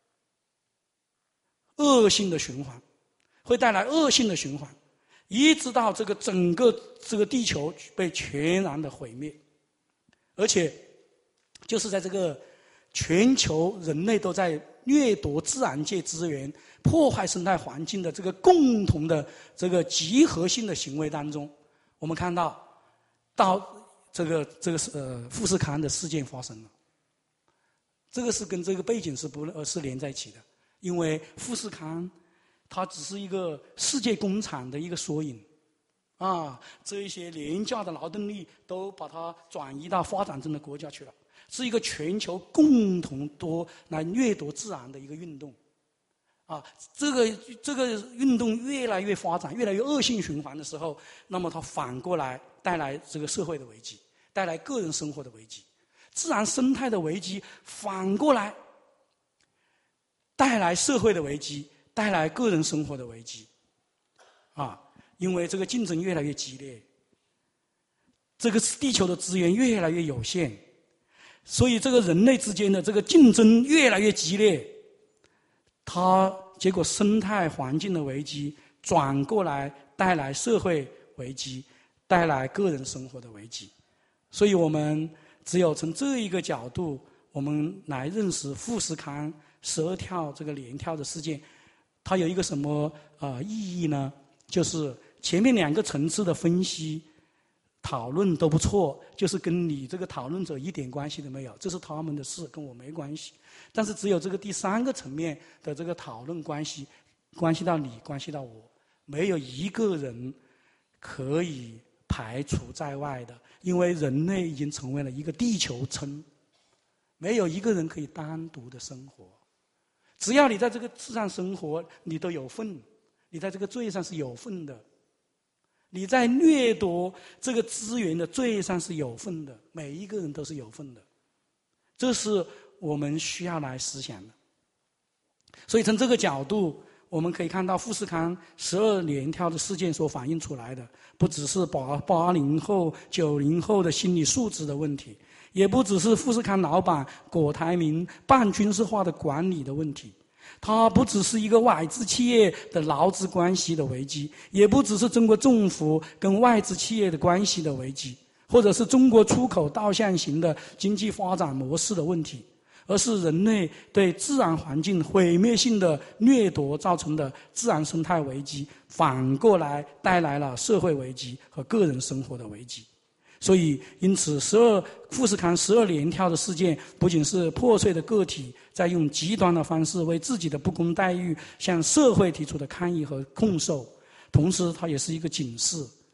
恶性的循环，会带来恶性的循环，一直到这个整个这个地球被全然的毁灭。而且，就是在这个全球人类都在掠夺自然界资源、破坏生态环境的这个共同的这个集合性的行为当中，我们看到，到这个这个呃富士康的事件发生了。这个是跟这个背景是不呃是连在一起的。因为富士康它只是一个世界工厂的一个缩影啊，这一些廉价的劳动力都把它转移到发展中的国家去了，是一个全球共同多来掠夺自然的一个运动啊。这个这个运动越来越发展，越来越恶性循环的时候，那么它反过来带来这个社会的危机，带来个人生活的危机，自然生态的危机反过来带来社会的危机，带来个人生活的危机啊！因为这个竞争越来越激烈，这个地球的资源越来越有限，所以这个人类之间的这个竞争越来越激烈，它结果生态环境的危机转过来带来社会危机，带来个人生活的危机。所以我们只有从这一个角度，我们来认识富士康十二跳这个连跳的事件，它有一个什么呃意义呢？就是前面两个层次的分析讨论都不错，就是跟你这个讨论者一点关系都没有，这是他们的事，跟我没关系。但是只有这个第三个层面的这个讨论关系，关系到你，关系到我，没有一个人可以排除在外的，因为人类已经成为了一个地球村，没有一个人可以单独的生活。只要你在这个世上生活，你都有份，你在这个罪上是有份的，你在掠夺这个资源的罪上是有份的，每一个人都是有份的，这是我们需要来思想的。所以从这个角度，我们可以看到富士康十二连跳的事件所反映出来的，不只是八八零后、九零后的心理素质的问题，也不只是富士康老板郭台铭半军事化的管理的问题，它不只是一个外资企业的劳资关系的危机，也不只是中国政府跟外资企业的关系的危机，或者是中国出口导向型的经济发展模式的问题，而是人类对自然环境毁灭性的掠夺造成的自然生态危机，反过来带来了社会危机和个人生活的危机。所以，因此，十二富士康十二连跳的事件，不仅是破碎的个体在用极端的方式为自己的不公待遇向社会提出的抗议和控诉，同时它也是一个警示：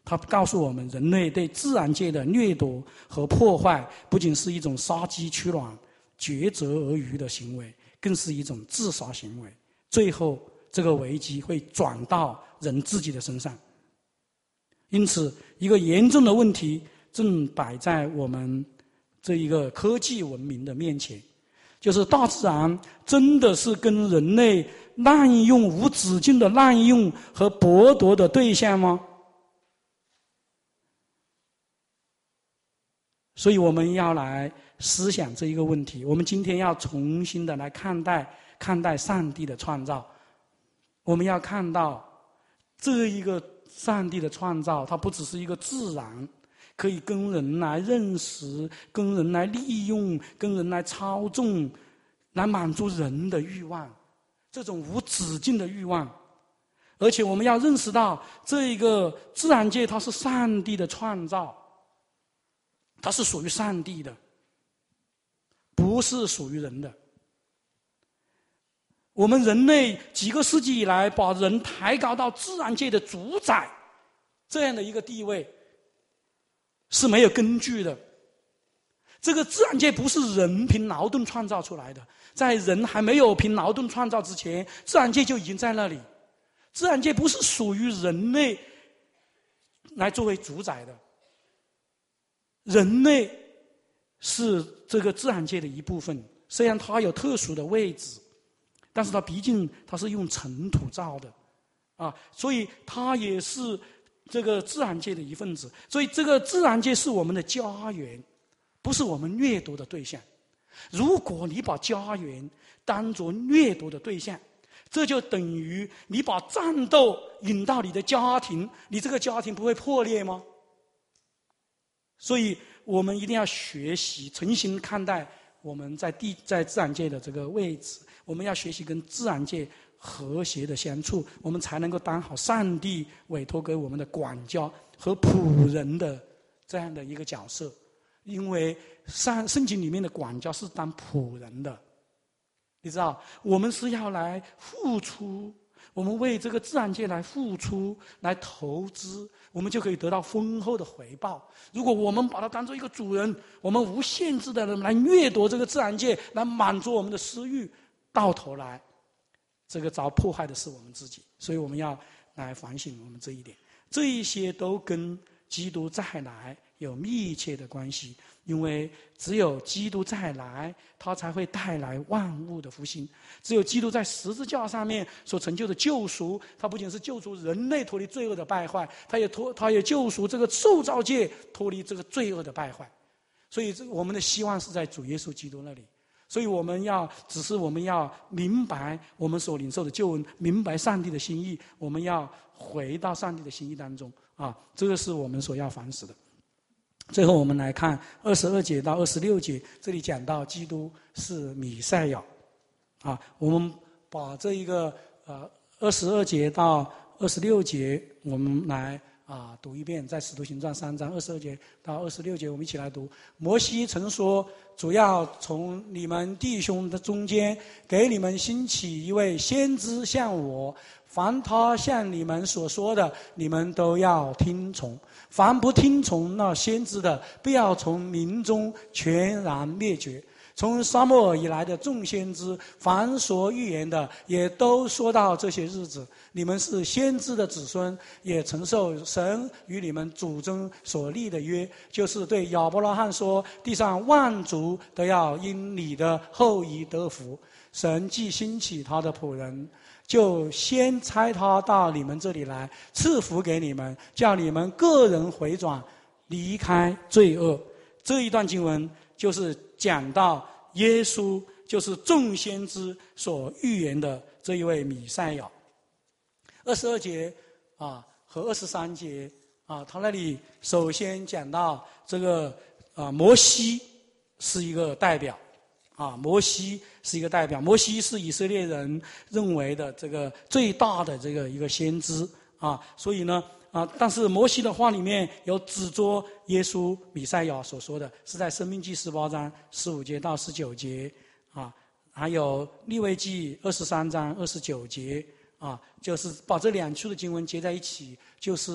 它告诉我们，人类对自然界的掠夺和破坏，不仅是一种杀鸡取卵、绝择而渔的行为，更是一种自杀行为。最后，这个危机会转到人自己的身上。因此，一个严重的问题正摆在我们这一个科技文明的面前，就是大自然真的是跟人类滥用、无止境的滥用和剥夺的对象吗？所以我们要来思想这一个问题。我们今天要重新的来看待看待上帝的创造。我们要看到这一个上帝的创造，它不只是一个自然，可以跟人来认识、跟人来利用、跟人来操纵，来满足人的欲望，这种无止境的欲望。而且我们要认识到，这一个自然界它是上帝的创造，它是属于上帝的，不是属于人的。我们人类几个世纪以来把人抬高到自然界的主宰这样的一个地位是没有根据的。这个自然界不是人凭劳动创造出来的，在人还没有凭劳动创造之前，自然界就已经在那里。自然界不是属于人类来作为主宰的，人类是这个自然界的一部分，虽然它有特殊的位置，但是它毕竟它是用尘土造的，啊，所以它也是这个自然界的一份子。所以这个自然界是我们的家园，不是我们掠夺的对象。如果你把家园当作掠夺的对象，这就等于你把战斗引到你的家庭，你这个家庭不会破裂吗？所以我们一定要学习重新看待我们在地在自然界的这个位置，我们要学习跟自然界和谐的相处，我们才能够当好上帝委托给我们的管家和仆人的这样的一个角色。因为圣圣经里面的管家是当仆人的，你知道，我们是要来付出，我们为这个自然界来付出、来投资，我们就可以得到丰厚的回报。如果我们把它当作一个主人，我们无限制的来掠夺这个自然界，来满足我们的私欲，到头来，这个遭破坏的是我们自己。所以我们要来反省我们这一点。这一些都跟基督再来有密切的关系，因为只有基督再来，他才会带来万物的复兴。只有基督在十字架上面所成就的救赎，他不仅是救赎人类脱离罪恶的败坏，他也脱，他也救赎这个受造界脱离这个罪恶的败坏。所以我们的希望是在主耶稣基督那里。所以我们要，只是我们要明白我们所领受的救恩，明白上帝的心意，我们要回到上帝的心意当中啊，这个是我们所要反思的。最后我们来看二十二节到二十六节，这里讲到基督是弥赛亚啊，我们把这一个呃二十二节到二十六节我们来啊读一遍，在使徒行传三章二十二节到二十六节，我们一起来读。摩西曾说，主要从你们弟兄的中间给你们兴起一位先知像我，凡他向你们所说的，你们都要听从。凡不听从那先知的，必要从民中全然灭绝。从撒母耳以来的众先知，凡所预言的，也都说到这些日子。你们是先知的子孙，也承受神与你们祖宗所立的约，就是对亚伯拉罕说，地上万族都要因你的后裔得福。神既兴起他的仆人，就先差他到你们这里来，赐福给你们，叫你们个人回转，离开罪恶。这一段经文就是讲到耶稣就是众先知所预言的这一位弥赛亚。二十二节啊和二十三节啊，他那里首先讲到这个啊摩西是一个代表啊，摩西是一个代表，摩西是以色列人认为的这个最大的这个一个先知啊，所以呢啊，但是摩西的话里面有指着耶稣弥赛亚所说的，是在申命记十八章十五节到十九节啊，还有利未记二十三章二十九节啊，就是把这两处的经文结在一起，就是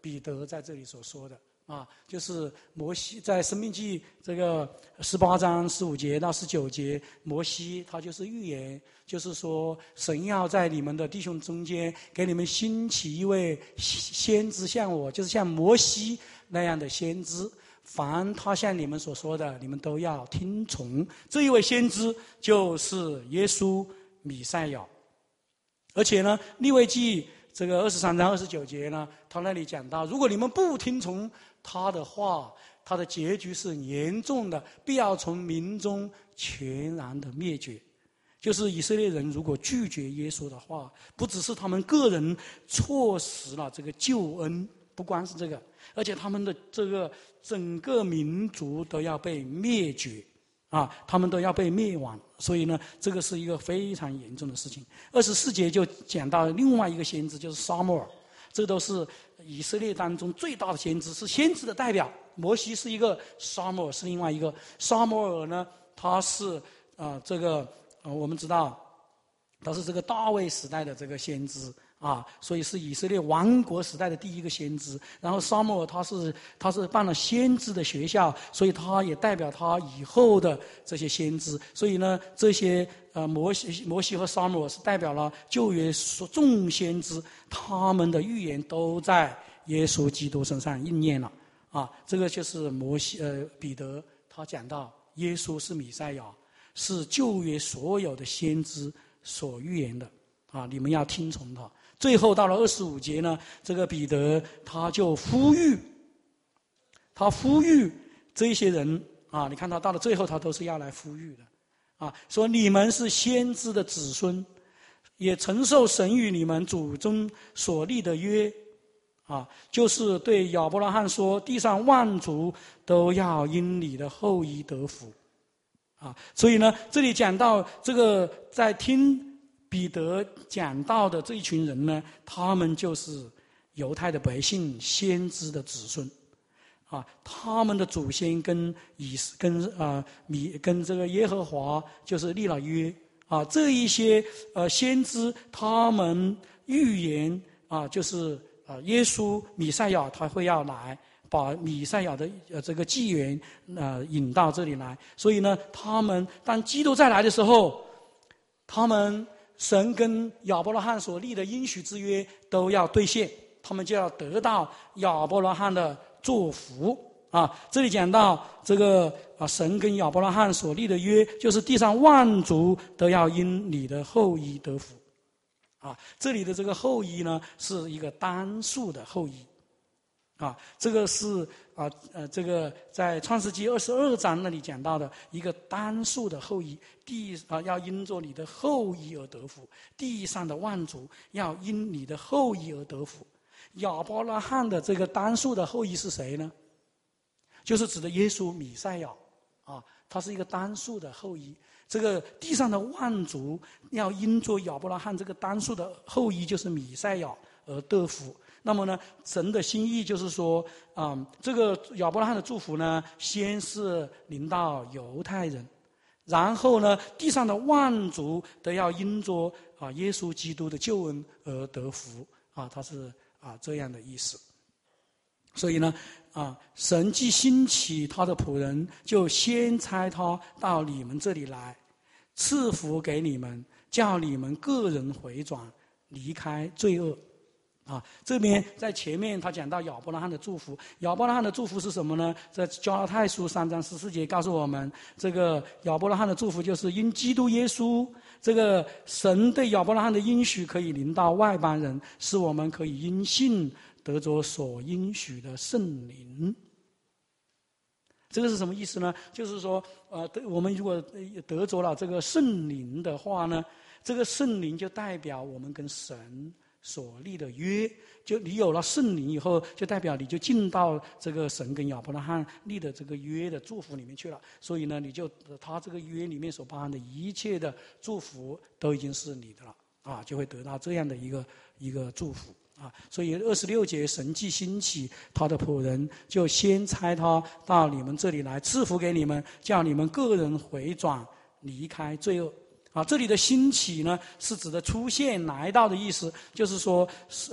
彼得在这里所说的啊，就是摩西在申命记这个十八章十五节到十九节，摩西他就是预言，就是说神要在你们的弟兄中间给你们兴起一位先知，像我，就是像摩西那样的先知。凡他向你们所说的，你们都要听从。这一位先知就是耶稣弥赛亚。而且呢，利未记这个二十三章二十九节呢，他那里讲到，如果你们不听从他的话，他的结局是严重的，必要从民中全然的灭绝。就是以色列人如果拒绝耶稣的话，不只是他们个人错失了这个救恩，不光是这个，而且他们的这个整个民族都要被灭绝啊，他们都要被灭亡。所以呢，这个是一个非常严重的事情。二十四节就讲到另外一个先知，就是撒母耳，这都是以色列当中最大的先知，是先知的代表。摩西是一个，撒母耳是另外一个。撒母耳呢，他是啊、呃、这个呃我们知道他是这个大卫时代的这个先知啊，所以是以色列王国时代的第一个先知。然后撒母耳他是他是办了先知的学校，所以他也代表他以后的这些先知。所以呢，这些呃摩西摩西和撒母耳是代表了旧约众先知，他们的预言都在耶稣基督身上应验了啊。这个就是摩西呃彼得他讲到耶稣是弥赛亚，是旧约所有的先知所预言的啊，你们要听从他。最后到了二十五节呢，这个彼得他就呼吁，他呼吁这些人啊，你看他到了最后，他都是要来呼吁的啊，说你们是先知的子孙，也承受神与你们祖宗所立的约啊，就是对亚伯拉罕说，地上万族都要因你的后裔得福啊。所以呢，这里讲到这个在听彼得讲到的这一群人呢，他们就是犹太的百姓，先知的子孙啊，他们的祖先跟以跟啊米跟这个耶和华就是立了约啊，这一些呃先知他们预言啊，就是啊耶稣弥赛亚他会要来，把弥赛亚的呃这个纪元呃引到这里来，所以呢，他们当基督再来的时候，他们神跟亚伯拉罕所立的应许之约都要兑现，他们就要得到亚伯拉罕的祝福啊。这里讲到这个啊，神跟亚伯拉罕所立的约，就是地上万族都要因你的后裔得福啊。这里的这个后裔呢，是一个单数的后裔啊，这个是啊呃这个在创世纪二十二章那里讲到的一个单数的后裔，地啊要因着你的后裔而得福，地上的万族要因你的后裔而得福。亚伯拉罕的这个单数的后裔是谁呢？就是指的耶稣弥赛亚啊，他是一个单数的后裔。这个地上的万族要因着亚伯拉罕这个单数的后裔，就是弥赛亚而得福。那么呢，神的心意就是说，啊、嗯，这个亚伯拉罕的祝福呢，先是临到犹太人，然后呢，地上的万族都要因着啊耶稣基督的救恩而得福啊，他是啊这样的意思。所以呢，啊，神既兴起他的仆人，就先差他到你们这里来，赐福给你们，叫你们个人回转，离开罪恶。啊，这边在前面他讲到亚伯拉罕的祝福，亚伯拉罕的祝福是什么呢？在加拉太书三章十四节告诉我们，这个亚伯拉罕的祝福就是因基督耶稣，这个神对亚伯拉罕的应许可以临到外邦人，使我们可以因信得着所应许的圣灵。这个是什么意思呢？就是说，呃，我们如果得着了这个圣灵的话呢，这个圣灵就代表我们跟神所立的约，就你有了圣灵以后，就代表你就进到这个神跟亚伯拉罕立的这个约的祝福里面去了。所以呢，你就他这个约里面所包含的一切的祝福都已经是你的了啊，就会得到这样的一个一个祝福啊。所以二十六节，神既兴起他的仆人，就先差他到你们这里来，赐福给你们，叫你们个人回转，离开罪恶。啊，这里的兴起呢，是指的出现、来到的意思，就是说，呃，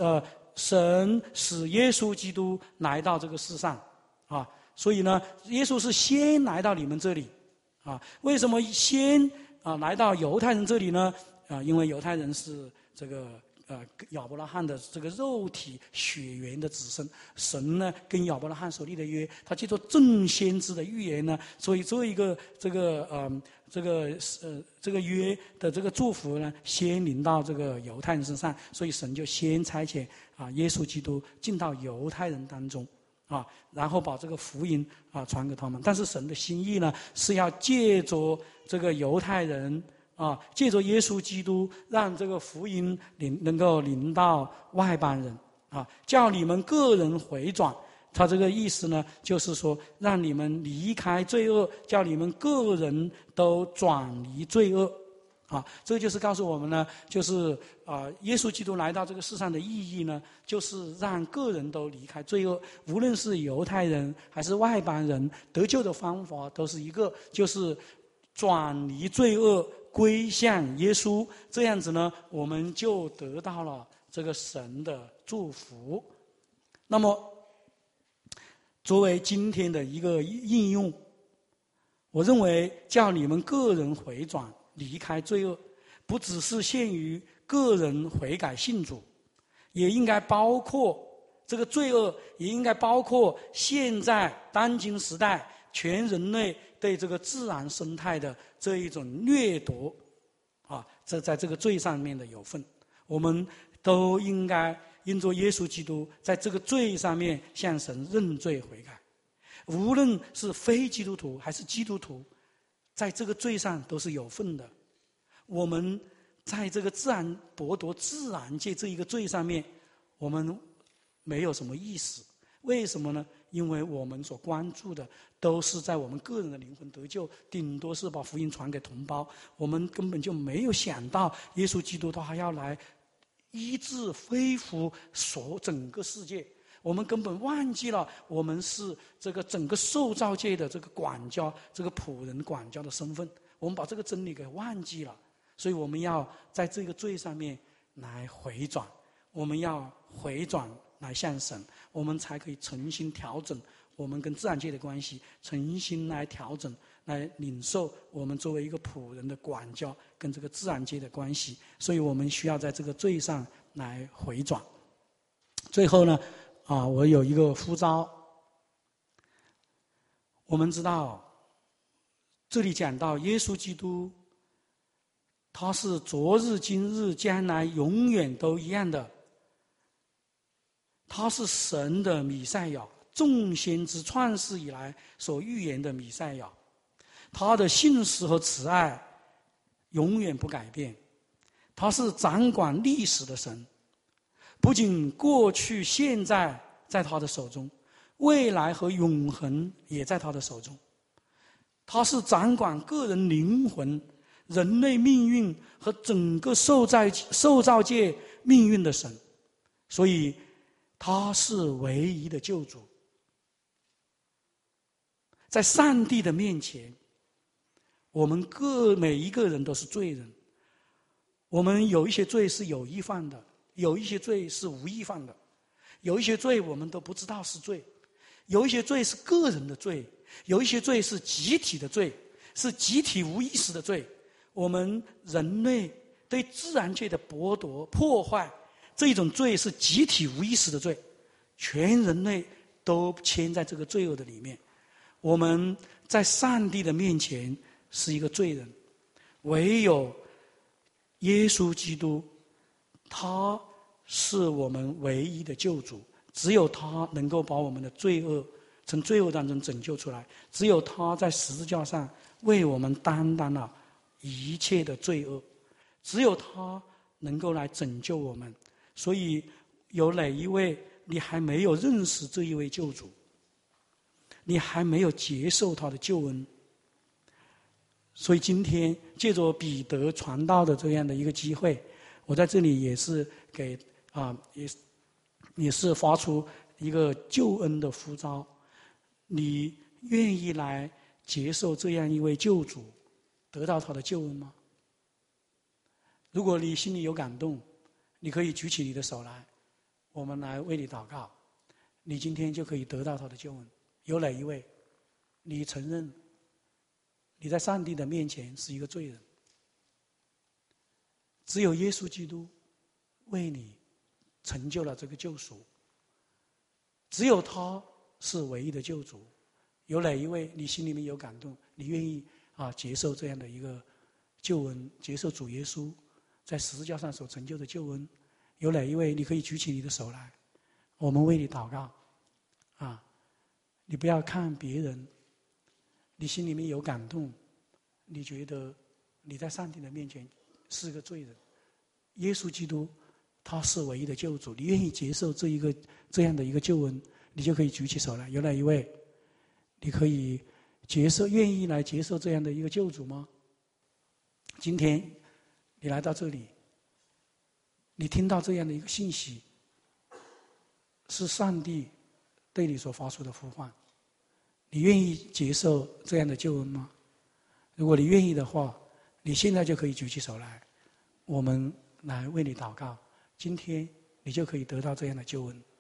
神使耶稣基督来到这个世上，啊，所以呢，耶稣是先来到你们这里，啊，为什么先啊来到犹太人这里呢？啊，因为犹太人是这个呃亚伯拉罕的这个肉体血缘的子孙，神呢跟亚伯拉罕所立的约，他借着正先知的预言呢，所以作为一个这个呃这个呃这个约的这个祝福呢，先临到这个犹太人身上，所以神就先差遣啊耶稣基督进到犹太人当中。啊，然后把这个福音啊传给他们，但是神的心意呢，是要借着这个犹太人啊，借着耶稣基督，让这个福音临能够临到外邦人啊，叫你们个人回转。他这个意思呢，就是说让你们离开罪恶，叫你们个人都转离罪恶。啊，这个就是告诉我们呢，就是啊、呃，耶稣基督来到这个世上的意义呢，就是让个人都离开罪恶，无论是犹太人还是外邦人，得救的方法都是一个，就是转离罪恶，归向耶稣。这样子呢，我们就得到了这个神的祝福。那么，作为今天的一个应用，我认为叫你们个人回转。离开罪恶，不只是限于个人悔改信主，也应该包括这个罪恶，也应该包括现在当今时代全人类对这个自然生态的这一种掠夺，啊，这在这个罪上面的有份，我们都应该因着耶稣基督在这个罪上面向神认罪悔改，无论是非基督徒还是基督徒。在这个罪上都是有份的。我们在这个自然剥夺自然界这一个罪上面，我们没有什么意思。为什么呢？因为我们所关注的都是在我们个人的灵魂得救，顶多是把福音传给同胞。我们根本就没有想到耶稣基督他还要来医治恢复所整个世界。我们根本忘记了我们是这个整个受造界的这个管家，这个仆人管家的身份，我们把这个真理给忘记了。所以我们要在这个罪上面来回转，我们要回转来向神，我们才可以重新调整我们跟自然界的关系，重新来调整，来领受我们作为一个仆人的管教跟这个自然界的关系。所以我们需要在这个罪上来回转。最后呢，啊，我有一个呼召。我们知道，这里讲到耶稣基督，他是昨日、今日、将来永远都一样的。他是神的弥赛亚，众先知创世以来所预言的弥赛亚。他的信实和慈爱永远不改变。他是掌管历史的神。不仅过去现在在他的手中，未来和永恒也在他的手中。他是掌管个人灵魂、人类命运和整个受造受造界命运的神，所以他是唯一的救主。在上帝的面前，我们各每一个人都是罪人。我们有一些罪是有意犯的，有一些罪是无意犯的，有一些罪我们都不知道是罪，有一些罪是个人的罪，有一些罪是集体的罪，是集体无意识的罪。我们人类对自然界的剥夺破坏，这一种罪是集体无意识的罪，全人类都牵在这个罪恶的里面。我们在上帝的面前是一个罪人，唯有耶稣基督，他是我们唯一的救主，只有他能够把我们的罪恶从罪恶当中拯救出来，只有他在十字架上为我们担当了一切的罪恶，只有他能够来拯救我们。所以有哪一位你还没有认识这一位救主，你还没有接受他的救恩，所以今天借着彼得传道的这样的一个机会，我在这里也是给啊，也也是发出一个救恩的呼召。你愿意来接受这样一位救主，得到他的救恩吗？如果你心里有感动，你可以举起你的手来， 我们来为你祷告，你今天就可以得到他的救恩。有哪一位，你承认你在上帝的面前是一个罪人？只有耶稣基督为你成就了这个救赎，只有他是唯一的救主。有哪一位你心里面有感动，你愿意啊接受这样的一个救恩，接受主耶稣在十字架上所成就的救恩？有哪一位你可以举起你的手来，我们为你祷告啊！你不要看别人，你心里面有感动，你觉得你在上帝的面前是个罪人，耶稣基督他是唯一的救主，你愿意接受这一个这样的一个救恩，你就可以举起手来。有哪一位你可以接受，愿意来接受这样的一个救主吗？今天你来到这里，你听到这样的一个信息，是上帝对你所发出的呼唤，你愿意接受这样的救恩吗？如果你愿意的话，你现在就可以举起手来，我们来为你祷告，今天你就可以得到这样的救恩。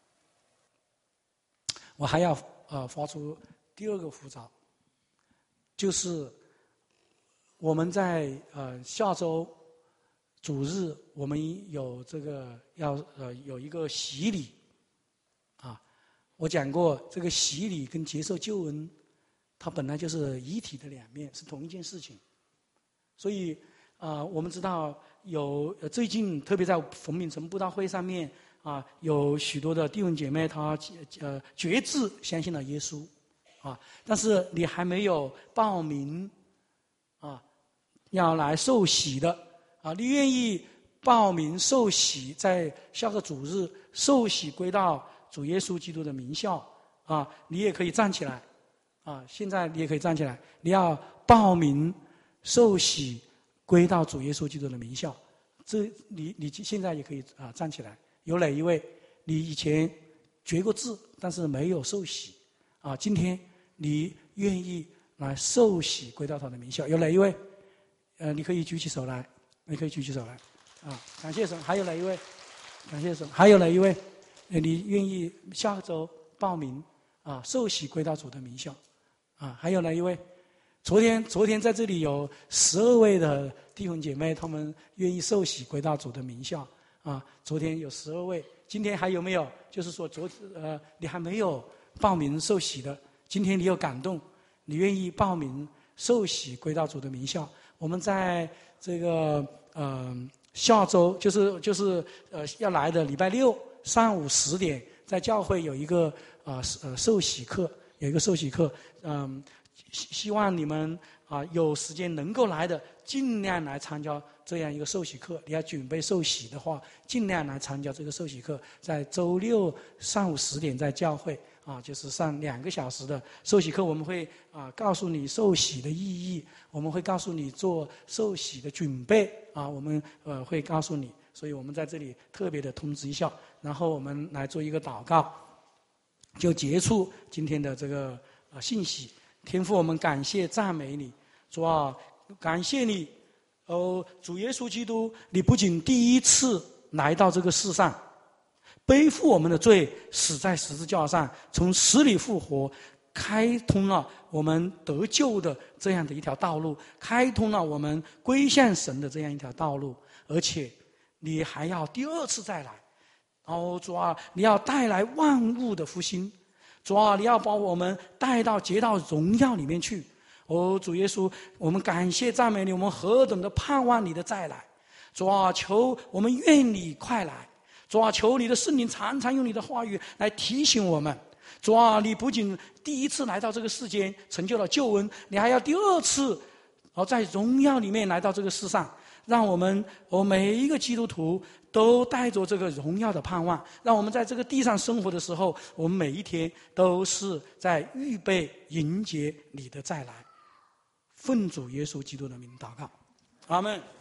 我还要呃发出第二个呼召，就是我们在呃下周主日，我们有这个要呃有一个洗礼啊。我讲过，这个洗礼跟接受救恩，它本来就是一体的两面，是同一件事情。所以啊、呃，我们知道有最近特别在冯敏城布道会上面啊，有许多的弟兄姐妹他呃决志相信了耶稣啊，但是你还没有报名啊，要来受洗的啊，你愿意报名受洗，在下个主日受洗归到主耶稣基督的名下啊，你也可以站起来啊，现在你也可以站起来，你要报名受洗归到主耶稣基督的名下，这你你现在也可以啊站起来。有哪一位你以前决过志，但是没有受洗啊？今天你愿意来受洗归到他的名下？有哪一位？呃，你可以举起手来，你可以举起手来啊！感谢神。还有哪一位？感谢神。还有哪一位？你愿意下周报名啊？受洗归到主的名下啊？还有哪一位？昨天昨天在这里有十二位的弟兄姐妹，他们愿意受洗归到主的名下啊。昨天有十二位，今天还有没有？就是说昨呃你还没有报名受洗的，今天你有感动，你愿意报名受洗归到主的名下。我们在这个呃下周就是就是呃要来的礼拜六上午十点，在教会有一个啊 呃, 呃受洗课，有一个受洗课，嗯。希希望你们啊有时间能够来的，尽量来参加这样一个受洗课。你要准备受洗的话，尽量来参加这个受洗课。在周六上午十点，在教会啊，就是上两个小时的受洗课。我们会啊告诉你受洗的意义，我们会告诉你做受洗的准备啊，我们呃会告诉你。所以我们在这里特别的通知一下，然后我们来做一个祷告，就结束今天的这个呃信息。天父，我们感谢赞美你，主啊，感谢你，哦，主耶稣基督，你不仅第一次来到这个世上，背负我们的罪，死在十字架上，从死里复活，开通了我们得救的这样的一条道路，开通了我们归向神的这样一条道路，而且你还要第二次再来，哦，主啊，你要带来万物的复兴。主啊，你要把我们带到接到荣耀里面去。哦，主耶稣，我们感谢赞美你，我们何等的盼望你的再来。主啊，求我们愿你快来。主啊，求你的圣灵常常用你的话语来提醒我们。主啊，你不仅第一次来到这个世间成就了救恩，你还要第二次而在荣耀里面来到这个世上，让我们我每一个基督徒都带着这个荣耀的盼望，让我们在这个地上生活的时候，我们每一天都是在预备迎接你的再来。奉主耶稣基督的名祷告，阿们。